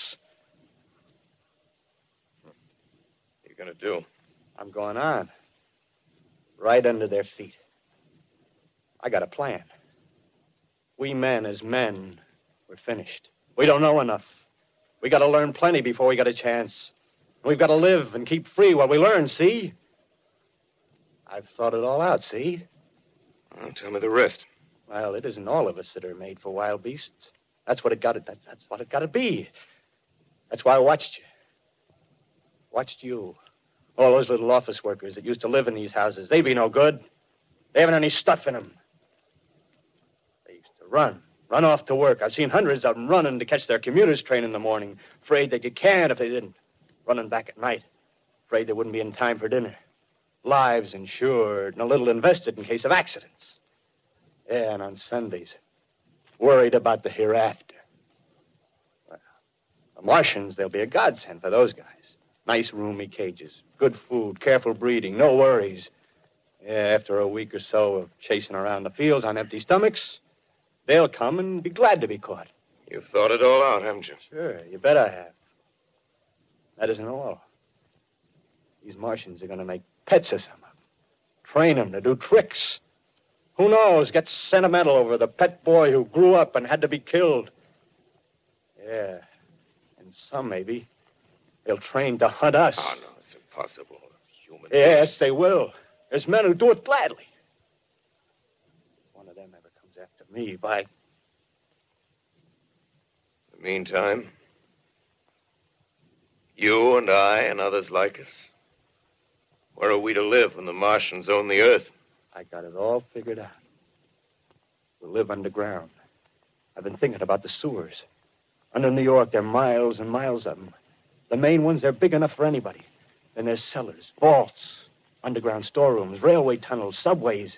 [SPEAKER 13] What are you going to do?
[SPEAKER 18] I'm going on. Right under their feet. I got a plan. We men as men, we're finished. We don't know enough. We got to learn plenty before we got a chance. We've got to live and keep free while we learn, see? I've thought it all out, see?
[SPEAKER 13] Well, tell me the rest.
[SPEAKER 18] Well, it isn't all of us that are made for wild beasts. That's what it got to, that's, that's what it got to be. That's why I watched you. Watched you. All those little office workers that used to live in these houses. They be no good. They haven't any stuff in them. They used to run. Run off to work. I've seen hundreds of them running to catch their commuter's train in the morning. Afraid they'd get canned if they didn't. Running back at night. Afraid they wouldn't be in time for dinner. Lives insured and a little invested in case of accidents. Yeah, and on Sundays, worried about the hereafter. Well, the Martians, they'll be a godsend for those guys. Nice, roomy cages, good food, careful breeding, no worries. Yeah, after a week or so of chasing around the fields on empty stomachs, they'll come and be glad to be caught.
[SPEAKER 13] You've thought it all out, haven't you?
[SPEAKER 18] Sure, you bet I have. That isn't all. These Martians are going to make pets of some of them. Train them to do tricks. Who knows, get sentimental over the pet boy who grew up and had to be killed. Yeah, and some maybe, they'll train to hunt us.
[SPEAKER 13] Oh, no, it's impossible. Human
[SPEAKER 18] Yes, beings. They will. There's men who do it gladly. If one of them ever comes after me, by...
[SPEAKER 13] In the meantime, you and I and others like us, where are we to live when the Martians own the Earth?
[SPEAKER 18] I got it all figured out. We'll live underground. I've been thinking about the sewers. Under New York, there are miles and miles of them. The main ones, they're big enough for anybody. Then there's cellars, vaults, underground storerooms, railway tunnels, subways.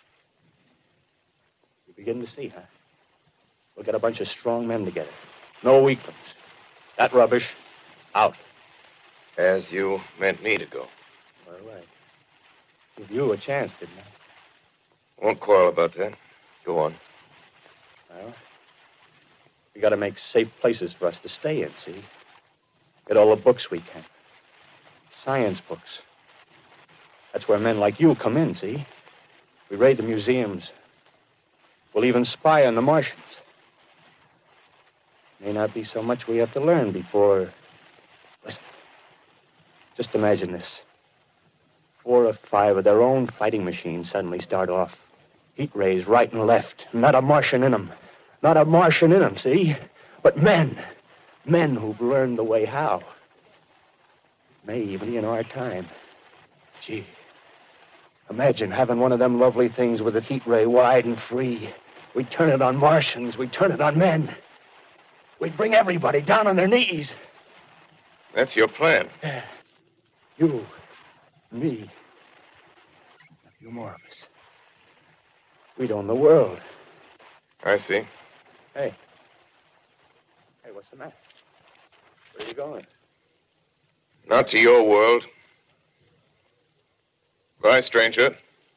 [SPEAKER 18] You begin to see, huh? We'll get a bunch of strong men together. No weaklings. That rubbish, out.
[SPEAKER 13] As you meant me to go.
[SPEAKER 18] All right. Give you a chance, didn't I?
[SPEAKER 13] Won't quarrel about that. Go on.
[SPEAKER 18] Well, we got to make safe places for us to stay in, see? Get all the books we can. Science books. That's where men like you come in, see? We raid the museums. We'll even spy on the Martians. May not be so much we have to learn before... Listen. Just imagine this. Four or five of their own fighting machines suddenly start off. Heat rays right and left. Not a Martian in them. Not a Martian in them, see? But men. Men who've learned the way how. May even be in our time. Gee. Imagine having one of them lovely things with its heat ray wide and free. We'd turn it on Martians. We'd turn it on men. We'd bring everybody down on their knees.
[SPEAKER 13] That's your plan.
[SPEAKER 18] Yeah. You. Me. A few more of us. We'd own the world.
[SPEAKER 13] I see.
[SPEAKER 18] Hey. Hey, what's the matter? Where are you going?
[SPEAKER 13] Not to your world. Bye, stranger.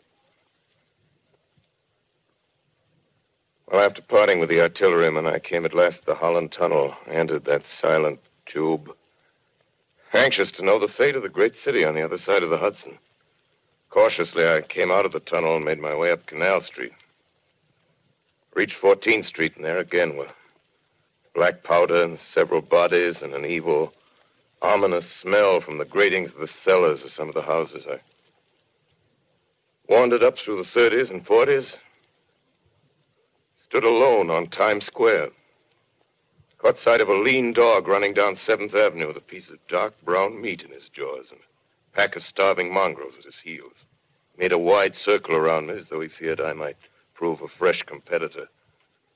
[SPEAKER 13] Well, after parting with the artilleryman, I came at last to the Holland Tunnel, entered that silent tube, anxious to know the fate of the great city on the other side of the Hudson. Cautiously, I came out of the tunnel and made my way up Canal Street. Reached fourteenth Street, and there again were black powder and several bodies and an evil, ominous smell from the gratings of the cellars of some of the houses. I wandered up through the thirties and forties, stood alone on Times Square, caught sight of a lean dog running down seventh Avenue with a piece of dark brown meat in his jaws and a pack of starving mongrels at his heels. Made a wide circle around me as though he feared I might prove a fresh competitor.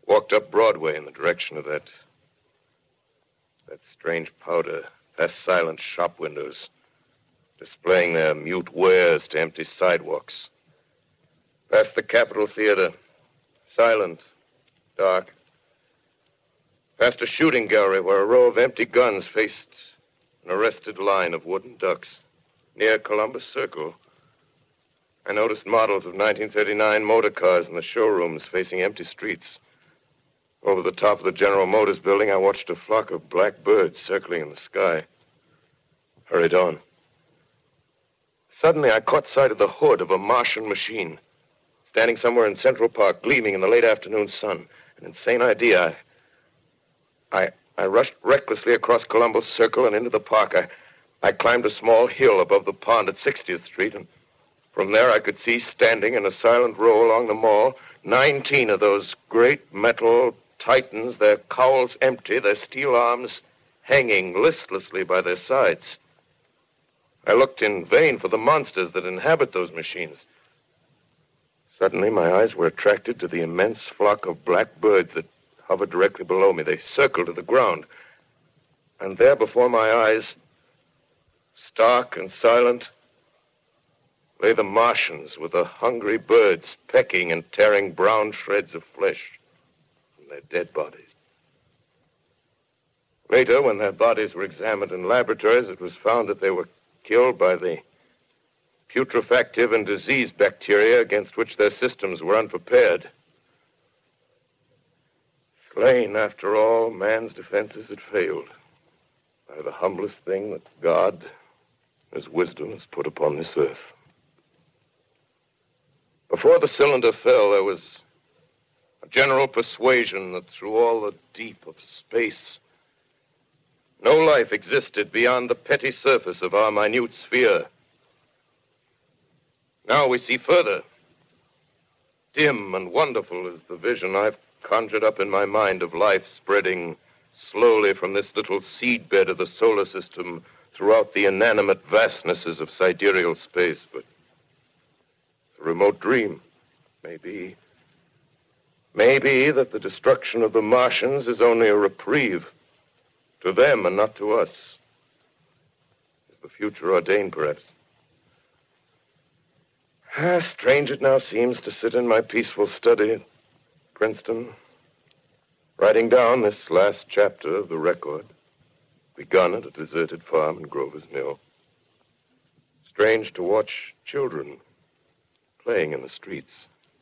[SPEAKER 12] Walked up Broadway in the direction of that... that strange powder, past silent shop windows, displaying their mute wares to empty sidewalks. Past the Capitol Theater, silent, dark. Past a shooting gallery where a row of empty guns faced an arrested line of wooden ducks. Near Columbus Circle, I noticed models of nineteen thirty-nine motor cars in the showrooms facing empty streets. Over the top of the General Motors building, I watched a flock of black birds circling in the sky. Hurried on. Suddenly, I caught sight of the hood of a Martian machine, standing somewhere in Central Park, gleaming in the late afternoon sun. An insane idea. I, I, I rushed recklessly across Columbus Circle and into the park. I, I climbed a small hill above the pond at sixtieth Street, and from there I could see standing in a silent row along the mall nineteen of those great metal titans, their cowls empty, their steel arms hanging listlessly by their sides. I looked in vain for the monsters that inhabit those machines. Suddenly, my eyes were attracted to the immense flock of black birds that hovered directly below me. They circled to the ground. And there before my eyes, stark and silent, lay the Martians with the hungry birds pecking and tearing brown shreds of flesh from their dead bodies. Later, when their bodies were examined in laboratories, it was found that they were killed by the putrefactive and disease bacteria against which their systems were unprepared. Slain, after all, man's defenses had failed by the humblest thing that God, His wisdom, has put upon this earth. Before the cylinder fell, there was a general persuasion that through all the deep of space, no life existed beyond the petty surface of our minute sphere. Now we see further. Dim and wonderful is the vision I've conjured up in my mind of life spreading slowly from this little seedbed of the solar system throughout the inanimate vastnesses of sidereal space. But a remote dream, maybe. Maybe that the destruction of the Martians is only a reprieve to them and not to us. Is the future ordained, perhaps? Ah, strange it now seems to sit in my peaceful study at Princeton, writing down this last chapter of the record, begun at a deserted farm in Grover's Mill. Strange to watch children playing in the streets.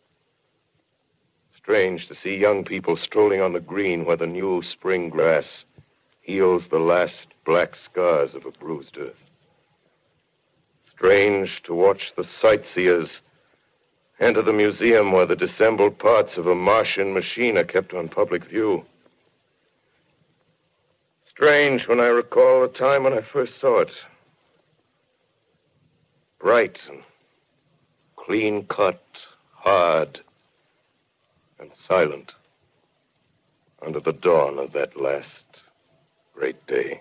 [SPEAKER 12] Strange to see young people strolling on the green where the new spring grass heals the last black scars of a bruised earth. Strange to watch the sightseers enter the museum where the dissembled parts of a Martian machine are kept on public view. Strange when I recall the time when I first saw it. Bright and clean-cut, hard and silent under the dawn of that last great day.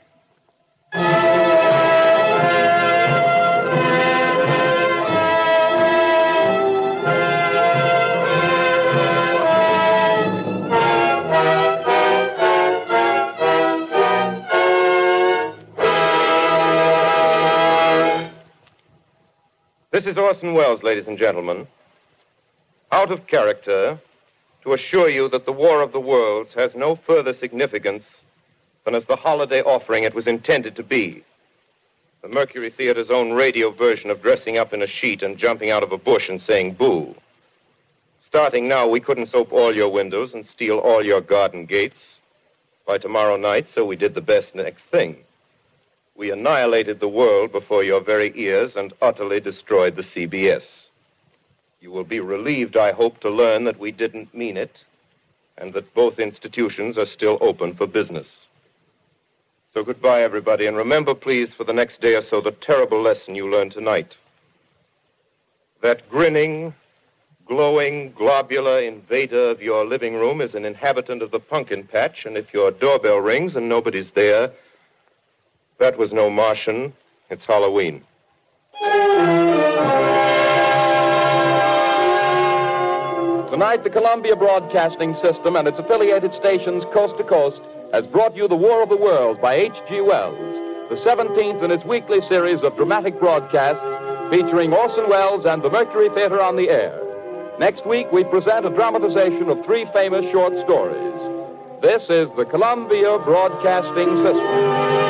[SPEAKER 12] This is Orson Welles, ladies and gentlemen. Out of character, to assure you that the War of the Worlds has no further significance than as the holiday offering it was intended to be. The Mercury Theater's own radio version of dressing up in a sheet and jumping out of a bush and saying boo. Starting now, we couldn't soap all your windows and steal all your garden gates. By tomorrow night, so we did the best next thing. We annihilated the world before your very ears and utterly destroyed the C B S. You will be relieved, I hope, to learn that we didn't mean it and that both institutions are still open for business. So goodbye, everybody, and remember, please, for the next day or so, the terrible lesson you learned tonight. That grinning, glowing, globular invader of your living room is an inhabitant of the pumpkin patch, and if your doorbell rings and nobody's there, that was no Martian. It's Halloween.
[SPEAKER 6] Tonight, the Columbia Broadcasting System and its affiliated stations coast to coast has brought you The War of the Worlds by H G. Wells, the seventeenth in its weekly series of dramatic broadcasts featuring Orson Welles and the Mercury Theater on the air. Next week, we present a dramatization of three famous short stories. This is the Columbia Broadcasting System.